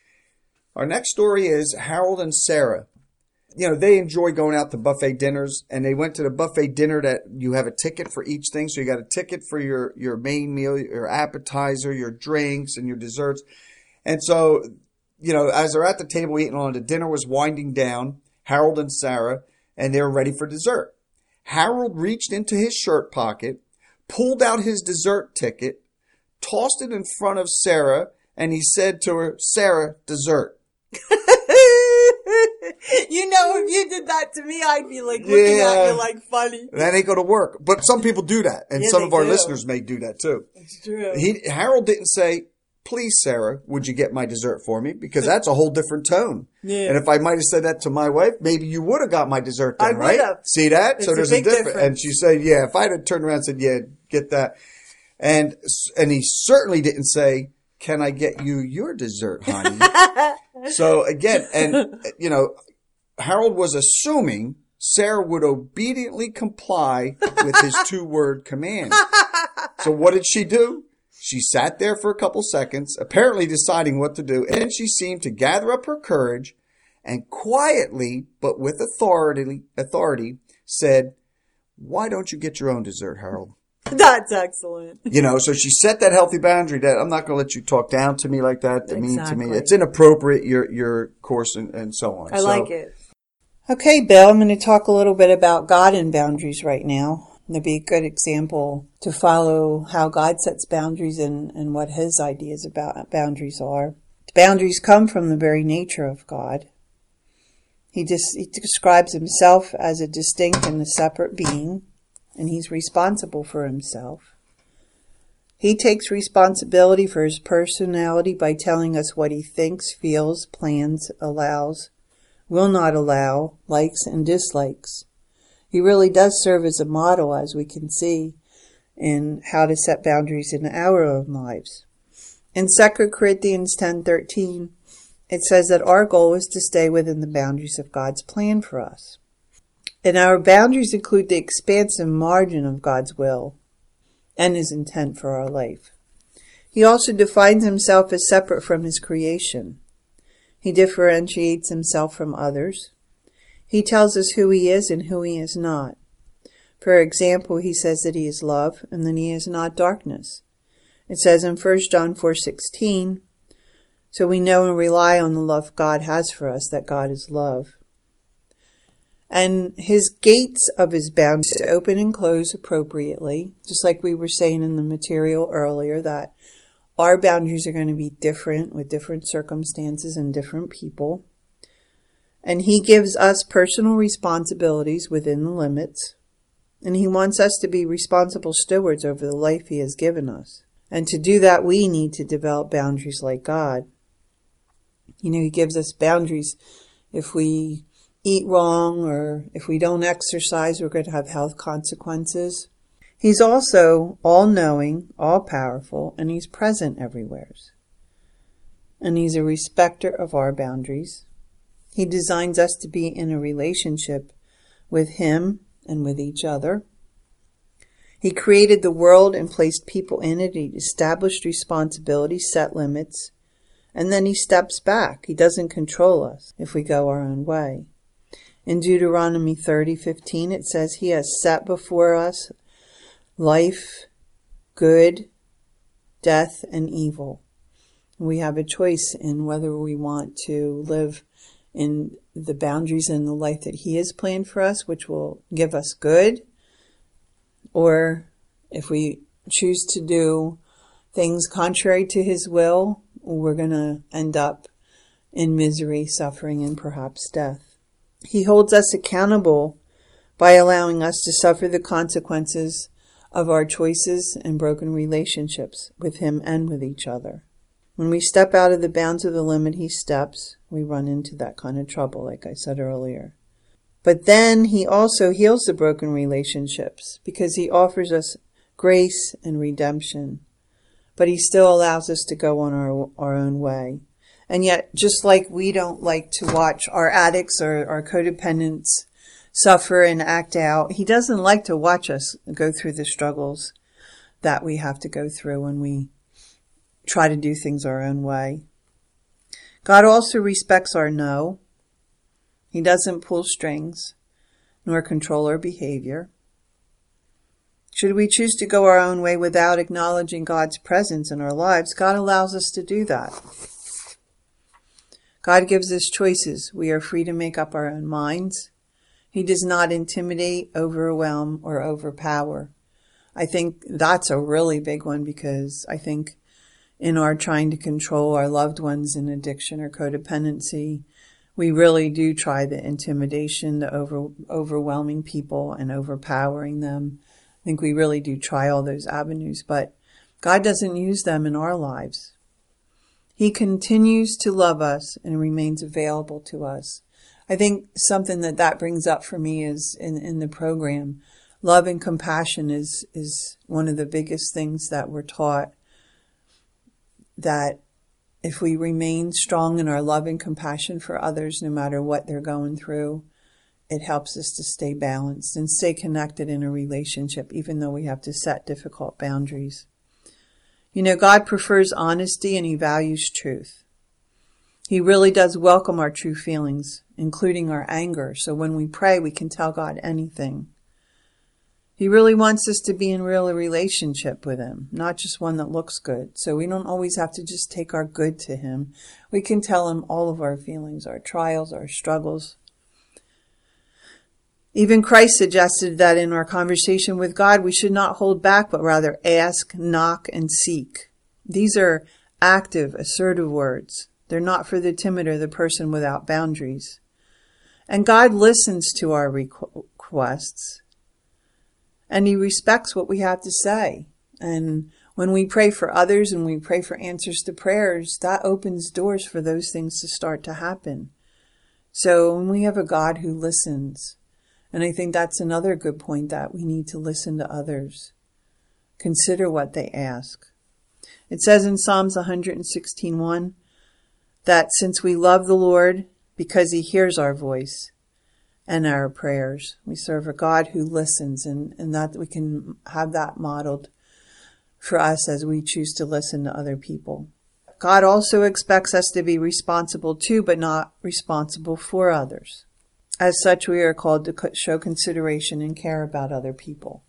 Our next story is Harold and Sarah. You know, they enjoy going out to buffet dinners, and they went to the buffet dinner that you have a ticket for each thing. So you got a ticket for your, your main meal, your appetizer, your drinks, and your desserts. And so, you know, as they're at the table eating on, the dinner was winding down, Harold and Sarah, and they were ready for dessert. Harold reached into his shirt pocket, pulled out his dessert ticket, tossed it in front of Sarah, and he said to her, "Sarah, dessert." You know, if you did that to me, I'd be like looking yeah. at you like funny. That ain't going to work. But some people do that, and yeah, some of our do. listeners may do that too. It's true. He, Harold didn't say, "Please, Sarah, would you get my dessert for me?" Because that's a whole different tone. Yeah. And if I might have said that to my wife, maybe you would have got my dessert then, I right? have. See that? It's so there's a, big difference. difference. And she said, yeah, if I'd have turned around and said, yeah, get that. And, and he certainly didn't say, "Can I get you your dessert, honey?" So again, and you know, Harold was assuming Sarah would obediently comply with his two-word command. So what did she do? She sat there for a couple seconds, apparently deciding what to do, and then she seemed to gather up her courage and quietly, but with authority, authority, said, "Why don't you get your own dessert, Harold?" That's excellent. You know, so she set that healthy boundary that I'm not going to let you talk down to me like that, to exactly. mean to me. It's inappropriate, your your course, and, and so on. I so, like it. Okay, Bill, I'm going to talk a little bit about God and boundaries right now. It'll be a good example to follow how God sets boundaries and, and what his ideas about boundaries are. Boundaries come from the very nature of God. He, dis- he describes himself as a distinct and a separate being, and he's responsible for himself. He takes responsibility for his personality by telling us what he thinks, feels, plans, allows, will not allow, likes and dislikes. He really does serve as a model, as we can see, in how to set boundaries in our own lives. In Second Corinthians ten thirteen, it says that our goal is to stay within the boundaries of God's plan for us. And our boundaries include the expansive margin of God's will and his intent for our life. He also defines himself as separate from his creation. He differentiates himself from others. He tells us who he is and who he is not. For example, he says that he is love and that he is not darkness. It says in First John four sixteen, so we know and rely on the love God has for us, that God is love. And his gates of his boundaries open and close appropriately, just like we were saying in the material earlier, that our boundaries are going to be different with different circumstances and different people. And he gives us personal responsibilities within the limits. And he wants us to be responsible stewards over the life he has given us. And to do that, we need to develop boundaries like God. You know, he gives us boundaries. If we eat wrong or if we don't exercise, we're going to have health consequences. He's also all-knowing, all-powerful, and he's present everywhere. And he's a respecter of our boundaries. He designs us to be in a relationship with him and with each other. He created the world and placed people in it. He established responsibilities, set limits, and then he steps back. He doesn't control us if we go our own way. In Deuteronomy thirty fifteen, it says he has set before us life, good, death, and evil. We have a choice in whether we want to live in the boundaries and the life that he has planned for us, which will give us good, or if we choose to do things contrary to his will, we're going to end up in misery, suffering, and perhaps death. He holds us accountable by allowing us to suffer the consequences of our choices and broken relationships with him and with each other. When we step out of the bounds of the limit he steps, we run into that kind of trouble, like I said earlier. But then he also heals the broken relationships because he offers us grace and redemption. But he still allows us to go on our, our own way. And yet, just like we don't like to watch our addicts or our codependents suffer and act out, he doesn't like to watch us go through the struggles that we have to go through when we try to do things our own way. God also respects our no. He doesn't pull strings nor control our behavior. Should we choose to go our own way without acknowledging God's presence in our lives, God allows us to do that. God gives us choices. We are free to make up our own minds. He does not intimidate, overwhelm, or overpower. I think that's a really big one because I think in our trying to control our loved ones in addiction or codependency, we really do try the intimidation, the over, overwhelming people and overpowering them. I think we really do try all those avenues, but God doesn't use them in our lives. He continues to love us and remains available to us. I think something that that brings up for me is in, in the program, love and compassion is, is one of the biggest things that we're taught, that if we remain strong in our love and compassion for others, no matter what they're going through, it helps us to stay balanced and stay connected in a relationship, even though we have to set difficult boundaries. You know, God prefers honesty and he values truth. He really does welcome our true feelings, including our anger. So when we pray, we can tell God anything. He really wants us to be in real relationship with him, not just one that looks good. So we don't always have to just take our good to him. We can tell him all of our feelings, our trials, our struggles. Even Christ suggested that in our conversation with God, we should not hold back, but rather ask, knock, and seek. These are active, assertive words. They're not for the timid or the person without boundaries. And God listens to our requests, and He respects what we have to say. And when we pray for others and we pray for answers to prayers, that opens doors for those things to start to happen. So when we have a God who listens, and I think that's another good point, that we need to listen to others. Consider what they ask. It says in Psalms one sixteen one that since we love the Lord because He hears our voice and our prayers, we serve a God who listens, and, and that we can have that modeled for us as we choose to listen to other people. God also expects us to be responsible to, but not responsible for others. As such, we are called to show consideration and care about other people.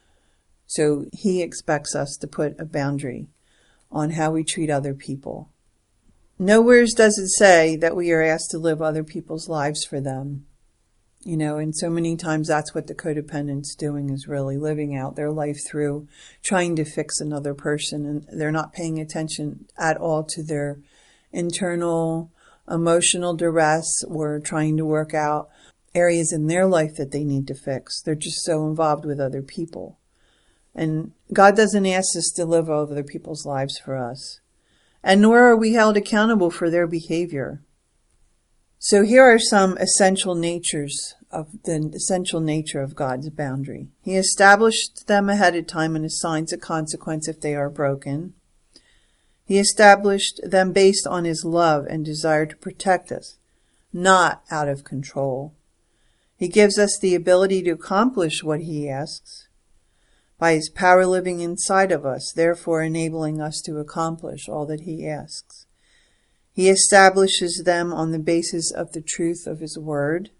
So He expects us to put a boundary on how we treat other people. Nowhere does it say that we are asked to live other people's lives for them. You know, and so many times that's what the codependent's doing, is really living out their life through trying to fix another person, and they're not paying attention at all to their internal emotional duress or trying to work out areas in their life that they need to fix. They're just so involved with other people. And God doesn't ask us to live other people's lives for us. And nor are we held accountable for their behavior. So here are some essential natures of the essential nature of God's boundary. He established them ahead of time and assigns a consequence if they are broken. He established them based on His love and desire to protect us, not out of control. He gives us the ability to accomplish what He asks by His power living inside of us, therefore enabling us to accomplish all that He asks. He establishes them on the basis of the truth of His word,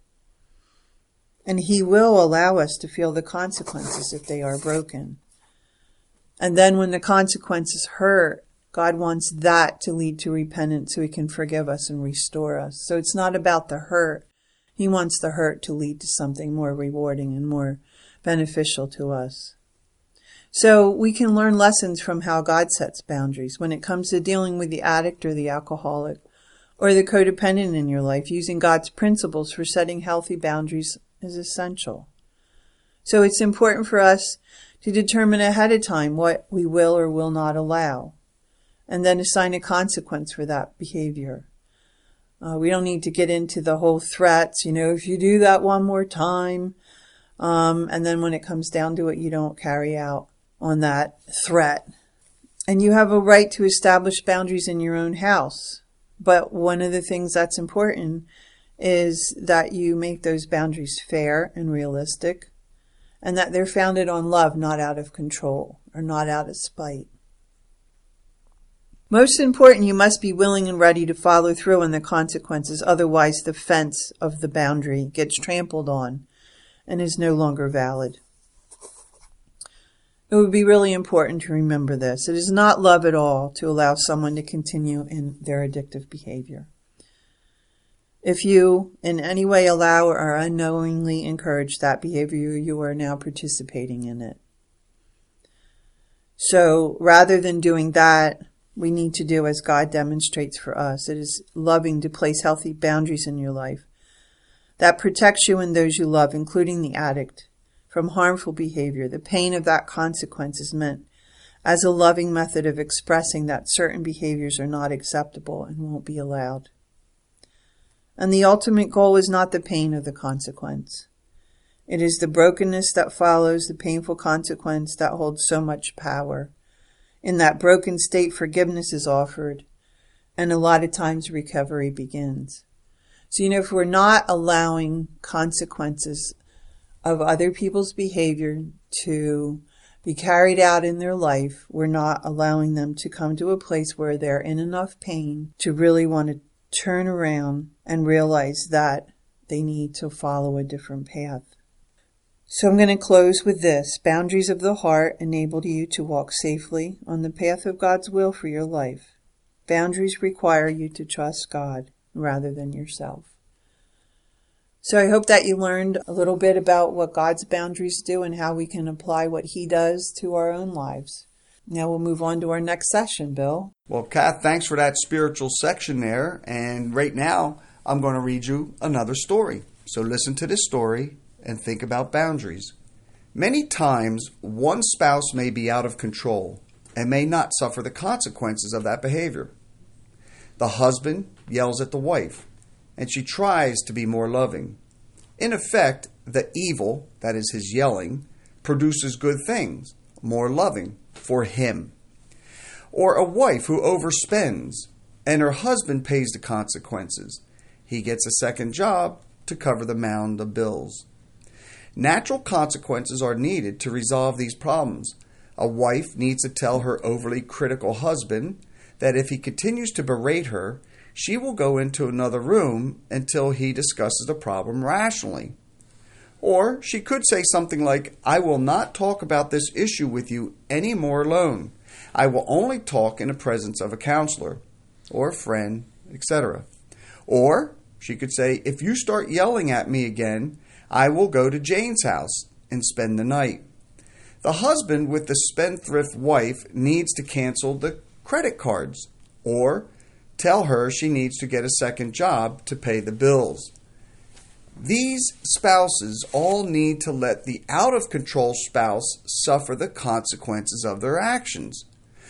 and He will allow us to feel the consequences if they are broken. And then when the consequences hurt, God wants that to lead to repentance so He can forgive us and restore us. So it's not about the hurt. He wants the hurt to lead to something more rewarding and more beneficial to us. So we can learn lessons from how God sets boundaries when it comes to dealing with the addict or the alcoholic or the codependent in your life. Using God's principles for setting healthy boundaries is essential. So it's important for us to determine ahead of time what we will or will not allow, and then assign a consequence for that behavior. Uh, we don't need to get into the whole threats, you know, if you do that one more time, um, and then when it comes down to it, you don't carry out on that threat. And you have a right to establish boundaries in your own house. But one of the things that's important is that you make those boundaries fair and realistic, and that they're founded on love, not out of control or not out of spite. Most important, you must be willing and ready to follow through on the consequences. Otherwise, the fence of the boundary gets trampled on and is no longer valid. It would be really important to remember this. It is not love at all to allow someone to continue in their addictive behavior. If you in any way allow or unknowingly encourage that behavior, you are now participating in it. So rather than doing that, we need to do as God demonstrates for us. It is loving to place healthy boundaries in your life that protects you and those you love, including the addict, from harmful behavior. The pain of that consequence is meant as a loving method of expressing that certain behaviors are not acceptable and won't be allowed. And the ultimate goal is not the pain of the consequence. It is the brokenness that follows the painful consequence that holds so much power. In that broken state, forgiveness is offered, and a lot of times recovery begins. So, you know, if we're not allowing consequences of other people's behavior to be carried out in their life, we're not allowing them to come to a place where they're in enough pain to really want to turn around and realize that they need to follow a different path. So I'm going to close with this. Boundaries of the heart enable you to walk safely on the path of God's will for your life. Boundaries require you to trust God rather than yourself. So I hope that you learned a little bit about what God's boundaries do and how we can apply what He does to our own lives. Now we'll move on to our next session, Bill. Well, Kath, thanks for that spiritual section there. And right now, I'm going to read you another story. So listen to this story and think about boundaries. Many times, one spouse may be out of control and may not suffer the consequences of that behavior. The husband yells at the wife, and she tries to be more loving. In effect, the evil, that is his yelling, produces good things, more loving, for him. Or a wife who overspends, and her husband pays the consequences. He gets a second job to cover the mound of bills. Natural consequences are needed to resolve these problems. A wife needs to tell her overly critical husband that if he continues to berate her, she will go into another room until he discusses the problem rationally. Or she could say something like, I will not talk about this issue with you any more alone. I will only talk in the presence of a counselor or a friend, et cetera. Or she could say, if you start yelling at me again, I will go to Jane's house and spend the night. The husband with the spendthrift wife needs to cancel the credit cards or tell her she needs to get a second job to pay the bills. These spouses all need to let the out-of-control spouse suffer the consequences of their actions.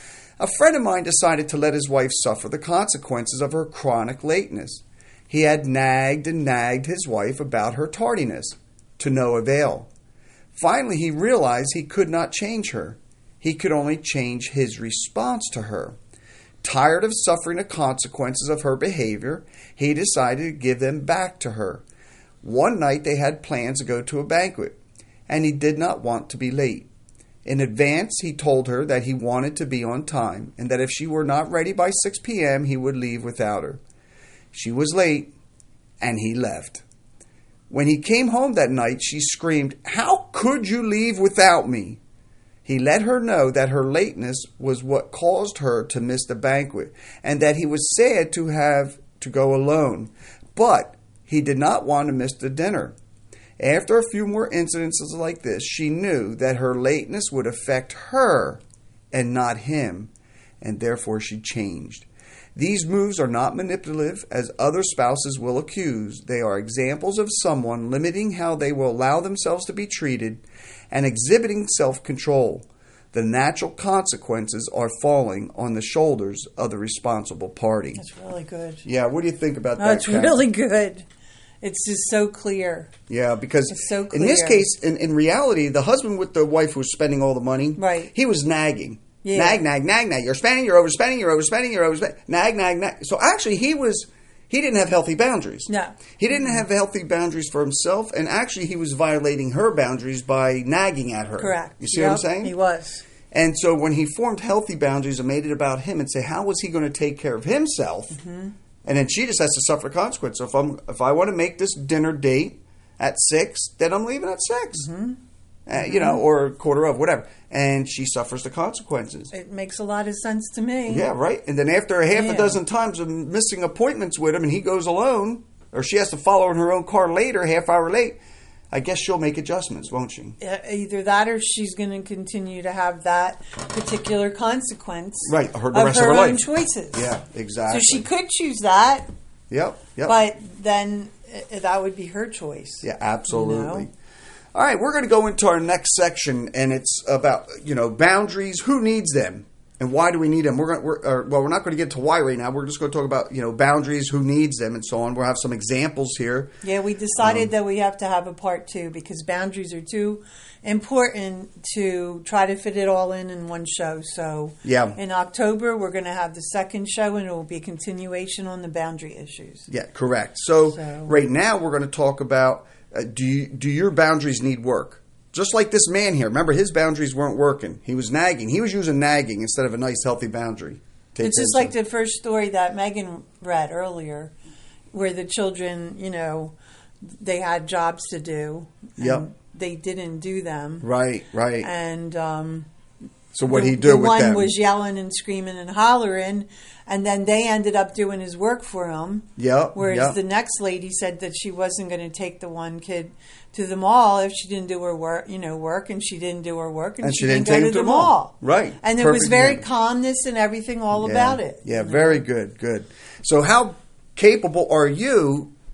A friend of mine decided to let his wife suffer the consequences of her chronic lateness. He had nagged and nagged his wife about her tardiness, to no avail. Finally, he realized he could not change her. He could only change his response to her. Tired of suffering the consequences of her behavior, he decided to give them back to her. One night they had plans to go to a banquet, and he did not want to be late. In advance, he told her that he wanted to be on time, and that if she were not ready by six p.m., he would leave without her. She was late, and he left. When he came home that night, she screamed, "How could you leave without me?" He let her know that her lateness was what caused her to miss the banquet, and that he was sad to have to go alone. But he did not want to miss the dinner. After a few more incidences like this, she knew that her lateness would affect her and not him, and therefore she changed. These moves are not manipulative, as other spouses will accuse. They are examples of someone limiting how they will allow themselves to be treated and exhibiting self-control. The natural consequences are falling on the shoulders of the responsible party. That's really good. Yeah, what do you think about that? That's Kat? really good. It's just so clear. Yeah, because It's so in this clear. case, in, in reality, the husband with the wife who was spending all the money, Right. he was nagging. Yeah. Nag, nag, nag, nag. You're spending, you're overspending, you're overspending, you're overspending. Nag, nag, nag. So actually, he was, he didn't have healthy boundaries. No. He didn't have healthy boundaries for himself, and actually he was violating her boundaries by nagging at her. Correct. You see Yep, what I'm saying? He was. And so when he formed healthy boundaries and made it about him and say, how was he going to take care of himself? Mm-hmm. And then she just has to suffer the consequence. So if I'm, if I want to make this dinner date at six, then I'm leaving at six. Mm-hmm. Uh, mm-hmm. You know, or a quarter of, whatever. And she suffers the consequences. It makes a lot of sense to me. Yeah, right. And then after a half Yeah. a dozen times of missing appointments with him and he goes alone, or she has to follow in her own car later, half hour late, I guess she'll make adjustments, won't she? Uh, Either that or she's going to continue to have that particular consequence Right, her, the of rest her of her own life. choices. Yeah, exactly. So she could choose that, Yep, yep. but then uh, that would be her choice. Yeah, absolutely. You know? All right, we're going to go into our next section, and it's about, you know, boundaries. Who needs them, and why do we need them? We're going, we're, or, well, we're not going to get to why right now. We're just going to talk about, you know, boundaries, who needs them, and so on. We'll have some examples here. Yeah, we decided Um, that we have to have a part two because boundaries are too important to try to fit it all in in one show. So Yeah. in October, we're going to have the second show, and it will be a continuation on the boundary issues. Yeah, correct. So, So- right now we're going to talk about uh, do you, do your boundaries need work? Just like this man here. Remember, his boundaries weren't working. He was nagging. He was using nagging instead of a nice, healthy boundary. Take It's just that, like son. the first story that Megan read earlier, where the children, you know, they had jobs to do. And Yep. they didn't do them. Right, right. And um, So what the, he do the with one them? was yelling and screaming and hollering, and then they ended up doing his work for him. Yep, Whereas yep. the next lady said that she wasn't going to take the one kid to the mall if she didn't do her work, you know, work, and she didn't do her work, and, And she, she didn't didn't, take go him to the to the mall. mall. Right. And there was Perfect very example. calmness and everything all Yeah. about it. Yeah, you know? very good, good. So how capable are you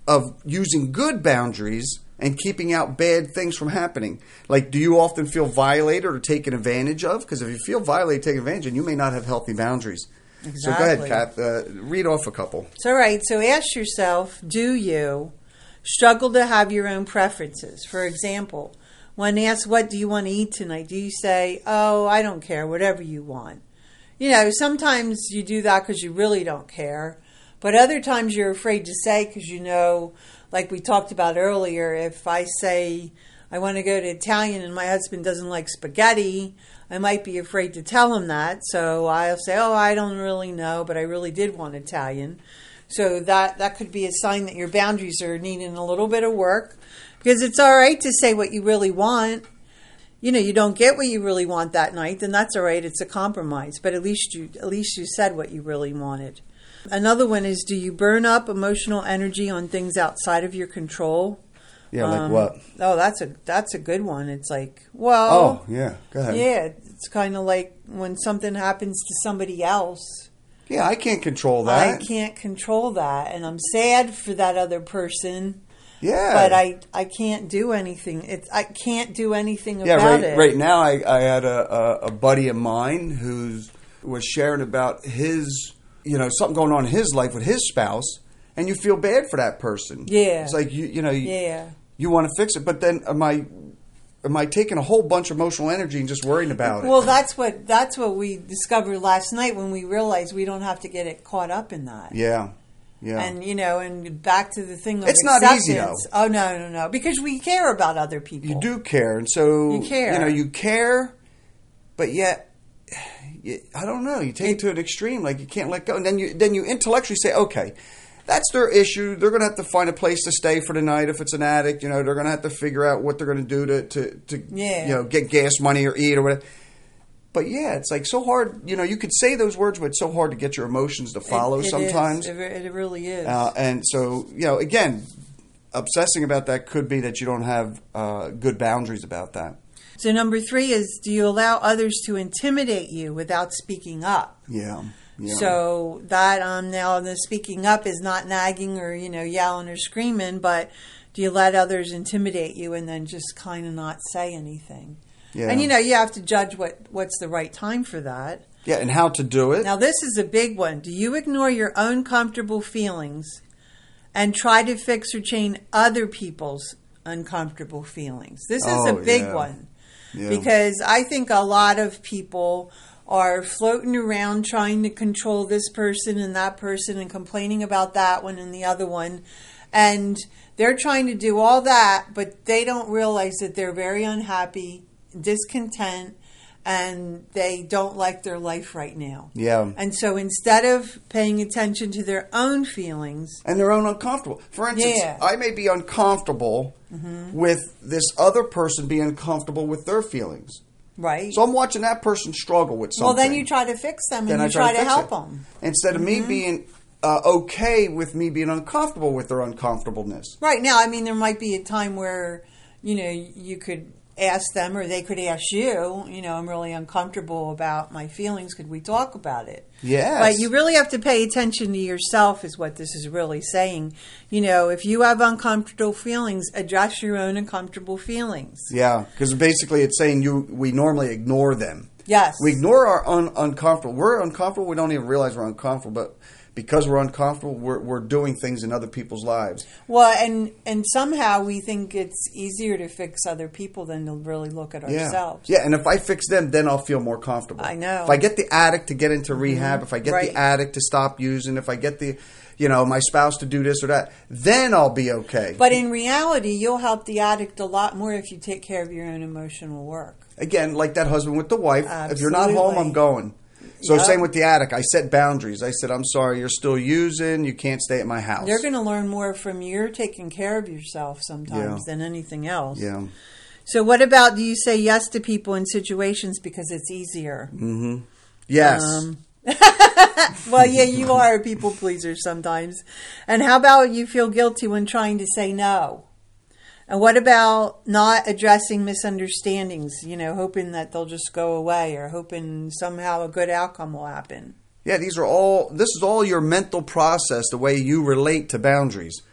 of using good boundaries and keeping out bad things from happening. Like, do you often feel violated or taken advantage of? Because if you feel violated, taken advantage of, you may not have healthy boundaries. Exactly. So go ahead, Kath. Uh, read off a couple. It's all right. So ask yourself, do you struggle to have your own preferences? For example, when asked, what do you want to eat tonight? Do you say, oh, I don't care, whatever you want? You know, sometimes you do that because you really don't care. But other times you're afraid to say because you know, like we talked about earlier, if I say I want to go to Italian and my husband doesn't like spaghetti, I might be afraid to tell him that. So I'll say, oh, I don't really know, but I really did want Italian. So that, that could be a sign that your boundaries are needing a little bit of work, because it's all right to say what you really want. You know, you don't get what you really want that night, then that's all right. It's a compromise. But at least you at least you said what you really wanted. Another one is, do you burn up emotional energy on things outside of your control? Yeah, like Um, what? Oh, that's a that's a good one. It's like, well, Oh, yeah. Go ahead. yeah, it's kind of like when something happens to somebody else. Yeah, I can't control that. I can't control that, and I'm sad for that other person, Yeah. but I I can't do anything. It's I can't do anything Yeah, about right, it. right now I, I had a, a, a buddy of mine who was sharing about his, you know, something going on in his life with his spouse, and you feel bad for that person. Yeah. It's like, you you know, you, Yeah. you want to fix it, but then am I, am I taking a whole bunch of emotional energy and just worrying about it? Well, that's what that's what we discovered last night when we realized we don't have to get it caught up in that. Yeah. Yeah. And, you know, and back to the thing of It's not easy, acceptance. Oh, no, no, no. Because we care about other people. You do care, and so You care. You know, you care, but yet, you, I don't know. You take it, it to an extreme, like you can't let go, and then you then you intellectually say, okay, that's their issue. They're going to have to find a place to stay for the night. If it's an addict, you know, they're going to have to figure out what they're going to do to to, to Yeah. you know, get gas money or eat or whatever. But yeah, it's like so hard. You know, you could say those words, but it's so hard to get your emotions to follow It- it sometimes. is. It, re- it really is. Uh, and so, you know, again, obsessing about that could be that you don't have uh, good boundaries about that. So number three is, do you allow others to intimidate you without speaking up? Yeah. yeah. So that um, now the speaking up is not nagging or, you know, yelling or screaming, but do you let others intimidate you and then just kind of not say anything? Yeah. And, you know, you have to judge what, what's the right time for that. Yeah, and how to do it. Now, this is a big one. Do you ignore your own comfortable feelings and try to fix or change other people's uncomfortable feelings? This is Oh, a big yeah. one. Yeah. Because I think a lot of people are floating around trying to control this person and that person and complaining about that one and the other one. And they're trying to do all that, but they don't realize that they're very unhappy, discontent, and they don't like their life right now. Yeah. And so instead of paying attention to their own feelings, And they're own uncomfortable. For instance, Yeah. I may be uncomfortable with this other person being uncomfortable with their feelings. right? So I'm watching that person struggle with something. Well, then you try to fix them and Then you I try, to, fix help it. them. Instead of me being uh, okay with me being uncomfortable with their uncomfortableness. Right now, I mean, there might be a time where, you know, you could ask them or they could ask you, you know, I'm really uncomfortable about my feelings. Could we talk about it? Yes. But you really have to pay attention to yourself is what this is really saying. You know, if you have uncomfortable feelings, address your own uncomfortable feelings. Yeah, because basically it's saying you we normally ignore them. Yes. We ignore our un- uncomfortable. We're uncomfortable. We don't even realize we're uncomfortable, but because we're uncomfortable, we're, we're doing things in other people's lives. Well, and, and somehow we think it's easier to fix other people than to really look at Yeah. ourselves. Yeah, and if I fix them, then I'll feel more comfortable. I know. If I get the addict to get into rehab, if I get Right. the addict to stop using, if I get the, you know, my spouse to do this or that, then I'll be okay. But in reality, you'll help the addict a lot more if you take care of your own emotional work. Again, like that husband with the wife, if you're not home, Absolutely. I'm going. So Yep. same with the addict. I set boundaries. I said, I'm sorry, you're still using. You can't stay at my house. They're going to learn more from you taking care of yourself sometimes Yeah. than anything else. Yeah. So what about, do you say yes to people in situations because it's easier? Mm-hmm. Yes. Um, well, yeah, you are a people pleaser sometimes. And how about you feel guilty when trying to say no? And what about not addressing misunderstandings, you know, hoping that they'll just go away or hoping somehow a good outcome will happen? Yeah, these are all, this is all your mental process, the way you relate to boundaries.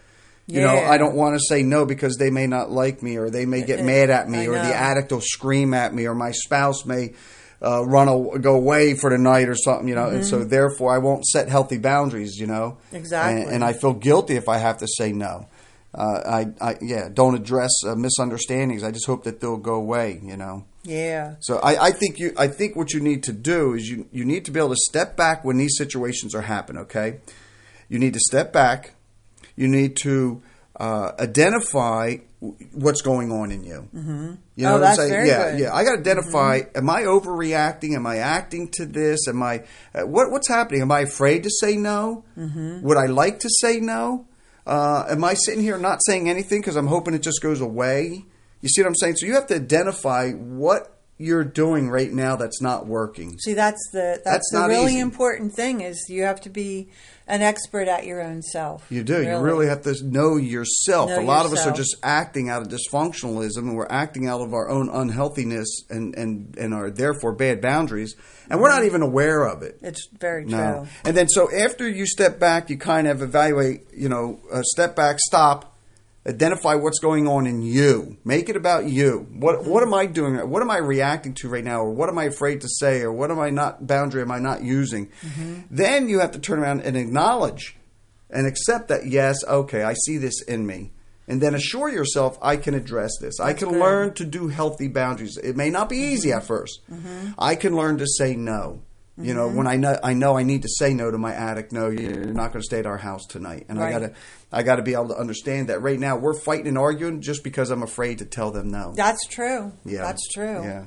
You know, Yeah. I don't want to say no because they may not like me, or they may get mad at me, I or know. the addict will scream at me, or my spouse may uh, run a, go away for the night or something, you know. And so therefore I won't set healthy boundaries, you know. Exactly. And, and I feel guilty if I have to say no. Uh, I, I, yeah, don't address uh, misunderstandings. I just hope that they'll go away, you know. Yeah. So I, I think you, I think what you need to do is you, you need to be able to step back when these situations are happening. Okay, you need to step back. You need to uh, identify what's going on in you. Mm-hmm. You know Oh, what that's I'm saying? very yeah, good. yeah. I got to identify. Mm-hmm. Am I overreacting? Am I acting to this? Am I uh, what what's happening? Am I afraid to say no? Mm-hmm. Would I like to say no? Uh, am I sitting here not saying anything because I'm hoping it just goes away? You see what I'm saying? So you have to identify what you're doing right now that's not working. See, that's the that's, That's the not really easy. important thing is you have to be an expert at your own self. You do. You really have to know yourself. Know a lot of us are yourself. just acting out of dysfunctionalism, and we're acting out of our own unhealthiness and, and, and our therefore bad boundaries, and we're not even aware of it. It's very true. No. And then so after you step back, you kind of evaluate, you know, uh, step back, stop, identify what's going on in you. Make it about you. What what am I doing? What am I reacting to right now? Or what am I afraid to say? Or what am I not boundary am I not using? Mm-hmm. Then you have to turn around and acknowledge and accept that, yes, okay, I see this in me. And then assure yourself, I can address this. I can good. learn to do healthy boundaries. It may not be easy at first. Mm-hmm. I can learn to say no. You know, Mm-hmm. when I know I know I need to say no to my addict. No, you're not going to stay at our house tonight, and Right. I gotta I gotta be able to understand that. Right now, we're fighting and arguing just because I'm afraid to tell them no. That's true. Yeah, That's true. Yeah,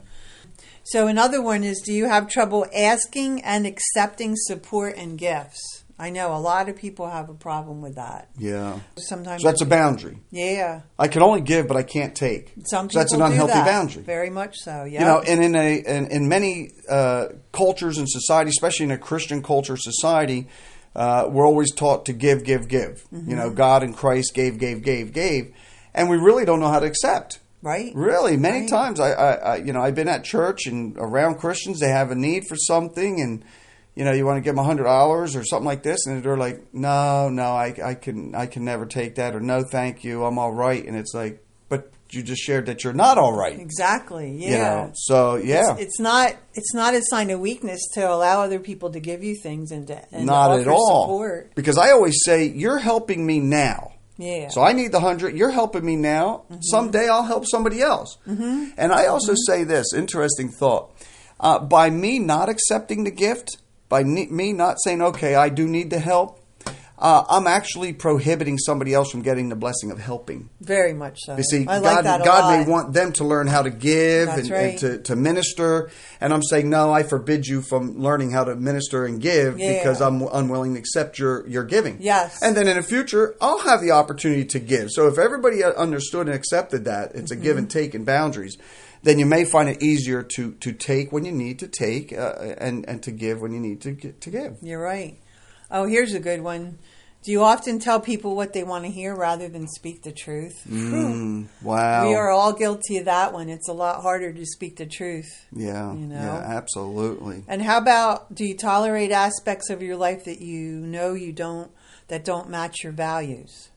So another one is, do you have trouble asking and accepting support and gifts? I know a lot of people have a problem with that. yeah. Sometimes So that's a boundary. yeah. I can only give, but I can't take. Some people so that's an do unhealthy that. boundary. Very much so. Yeah. You know, and in a in, in many uh, cultures and society, especially in a Christian culture society, uh, we're always taught to give, give, give. Mm-hmm. You know, God and Christ gave, gave, gave, gave, and we really don't know how to accept. Right. Really, many Right. times I, I, I, you know, I've been at church and around Christians. They have a need for something, and you know, you want to give them a hundred dollars or something like this, and they're like, "No, no, I, I can, I can never take that," or "No, thank you, I'm all right." And it's like, but you just shared that you're not all right. Exactly. Yeah. You know, so yeah, It's, it's not. It's not a sign of weakness to allow other people to give you things and to and not to at offer all. support. Because I always say, you're helping me now. Yeah. So I need the hundred. You're helping me now. Mm-hmm. Someday I'll help somebody else. Mm-hmm. And I also mm-hmm. say this interesting thought: uh, by me not accepting the gift, by ne- me not saying, "Okay, I do need the help," uh, I'm actually prohibiting somebody else from getting the blessing of helping. Very much so. You see, I God, like that a God lot. may want them to learn how to give That's and, right. and to, to minister. And I'm saying, no, I forbid you from learning how to minister and give Yeah. because I'm unwilling to accept your, your giving. Yes. And then in the future, I'll have the opportunity to give. So if everybody understood and accepted that, it's Mm-hmm. a give and take in boundaries, then you may find it easier to, to take when you need to take uh, and, and to give when you need to, get, to give. You're right. Oh, here's a good one. Do you often tell people what they want to hear rather than speak the truth? Mm, wow. We are all guilty of that one. It's a lot harder to speak the truth. Yeah, you know? yeah, absolutely. And how about, do you tolerate aspects of your life that you know you don't, that don't match your values?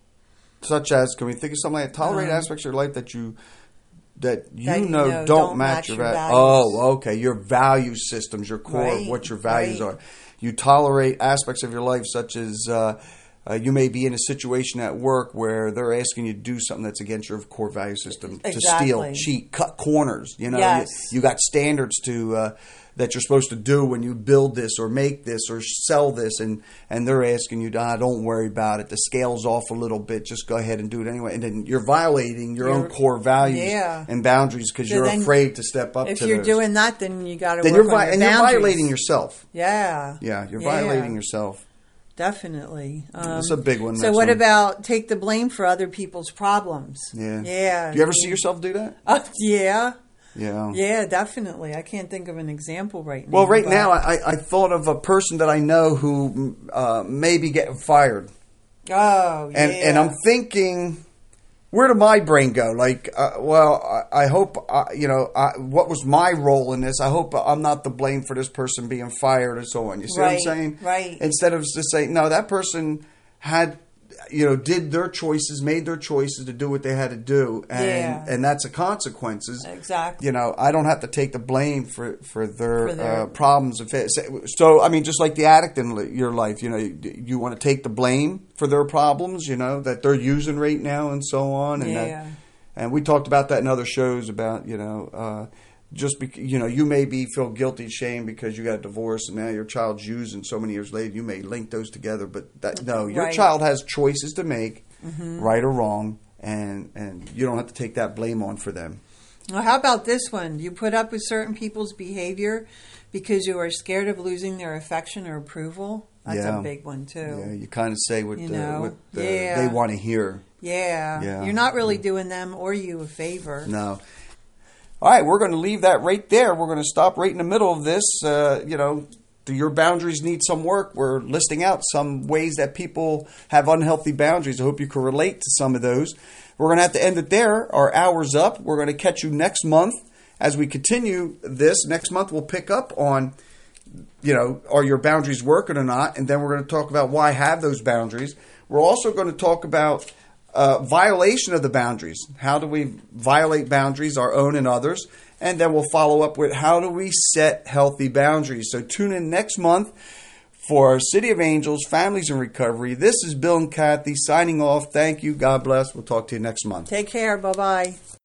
Such as, can we think of something like that? Tolerate Um, aspects of your life that you that you, that you know, know don't, don't match, match your, your va- values. Oh, okay. Your value systems, your core, Right, what your values right. are. You tolerate aspects of your life such as uh, uh, you may be in a situation at work where they're asking you to do something that's against your core value system. To steal, Exactly. cheat, cut corners. You know, Yes. you, you got standards to uh, that you're supposed to do when you build this or make this or sell this, and, and they're asking you, ah, don't worry about it. The scale's off a little bit. Just go ahead and do it anyway. And then you're violating your own You're- core values yeah. and boundaries because So you're then afraid to step up If to you're those. doing that, then you got to then work you're on vi- your and you're boundaries. violating yourself. Yeah. Yeah, you're Yeah. violating yourself. Definitely. Um, That's a big one. So next what one. about take the blame for other people's problems? Yeah. Yeah. Do you ever see yourself do that? Uh, yeah. Yeah. Yeah, definitely. I can't think of an example right now. Well, right but- now, I, I thought of a person that I know who uh, may be getting fired. Oh, yeah. And, and I'm thinking, where did my brain go? Like, uh, well, I, I hope, uh, you know, I, what was my role in this? I hope I'm not the blame for this person being fired and so on. You see Right, what I'm saying? right. Instead of just saying, no, that person had you know, did their choices, made their choices to do what they had to do, and Yeah. and that's the consequences. Exactly. You know, I don't have to take the blame for for their, For their- uh, problems. If it, so, I mean, just like the addict in li- your life, you know, you, you want to take the blame for their problems, you know, that they're using right now, and so on, and Yeah. that, and we talked about that in other shows about, you know. Uh, Just because, you know, you may be feel guilty, shame because you got a divorce and now your child's using so many years later. You may link those together, but that, no, your Right. child has choices to make, right or wrong, and and you don't have to take that blame on for them. Well, how about this one? You put up with certain people's behavior because you are scared of losing their affection or approval. That's Yeah. a big one too. Yeah, you kind of say what, You the, know, what the, yeah. they want to hear. Yeah. Yeah. You're not really doing them or you a favor. No. All right, we're going to leave that right there. We're going to stop right in the middle of this. Uh, you know, do your boundaries need some work? We're listing out some ways that people have unhealthy boundaries. I hope you can relate to some of those. We're going to have to end it there. Our hour's up. We're going to catch you next month as we continue this. Next month, we'll pick up on, you know, are your boundaries working or not? And then we're going to talk about why have those boundaries. We're also going to talk about Uh, violation of the boundaries. How do we violate boundaries, our own and others? And then we'll follow up with how do we set healthy boundaries. So tune in next month for City of Angels, Families in Recovery. This is Bill and Kathy signing off. Thank you. God bless. We'll talk to you next month. Take care. Bye-bye.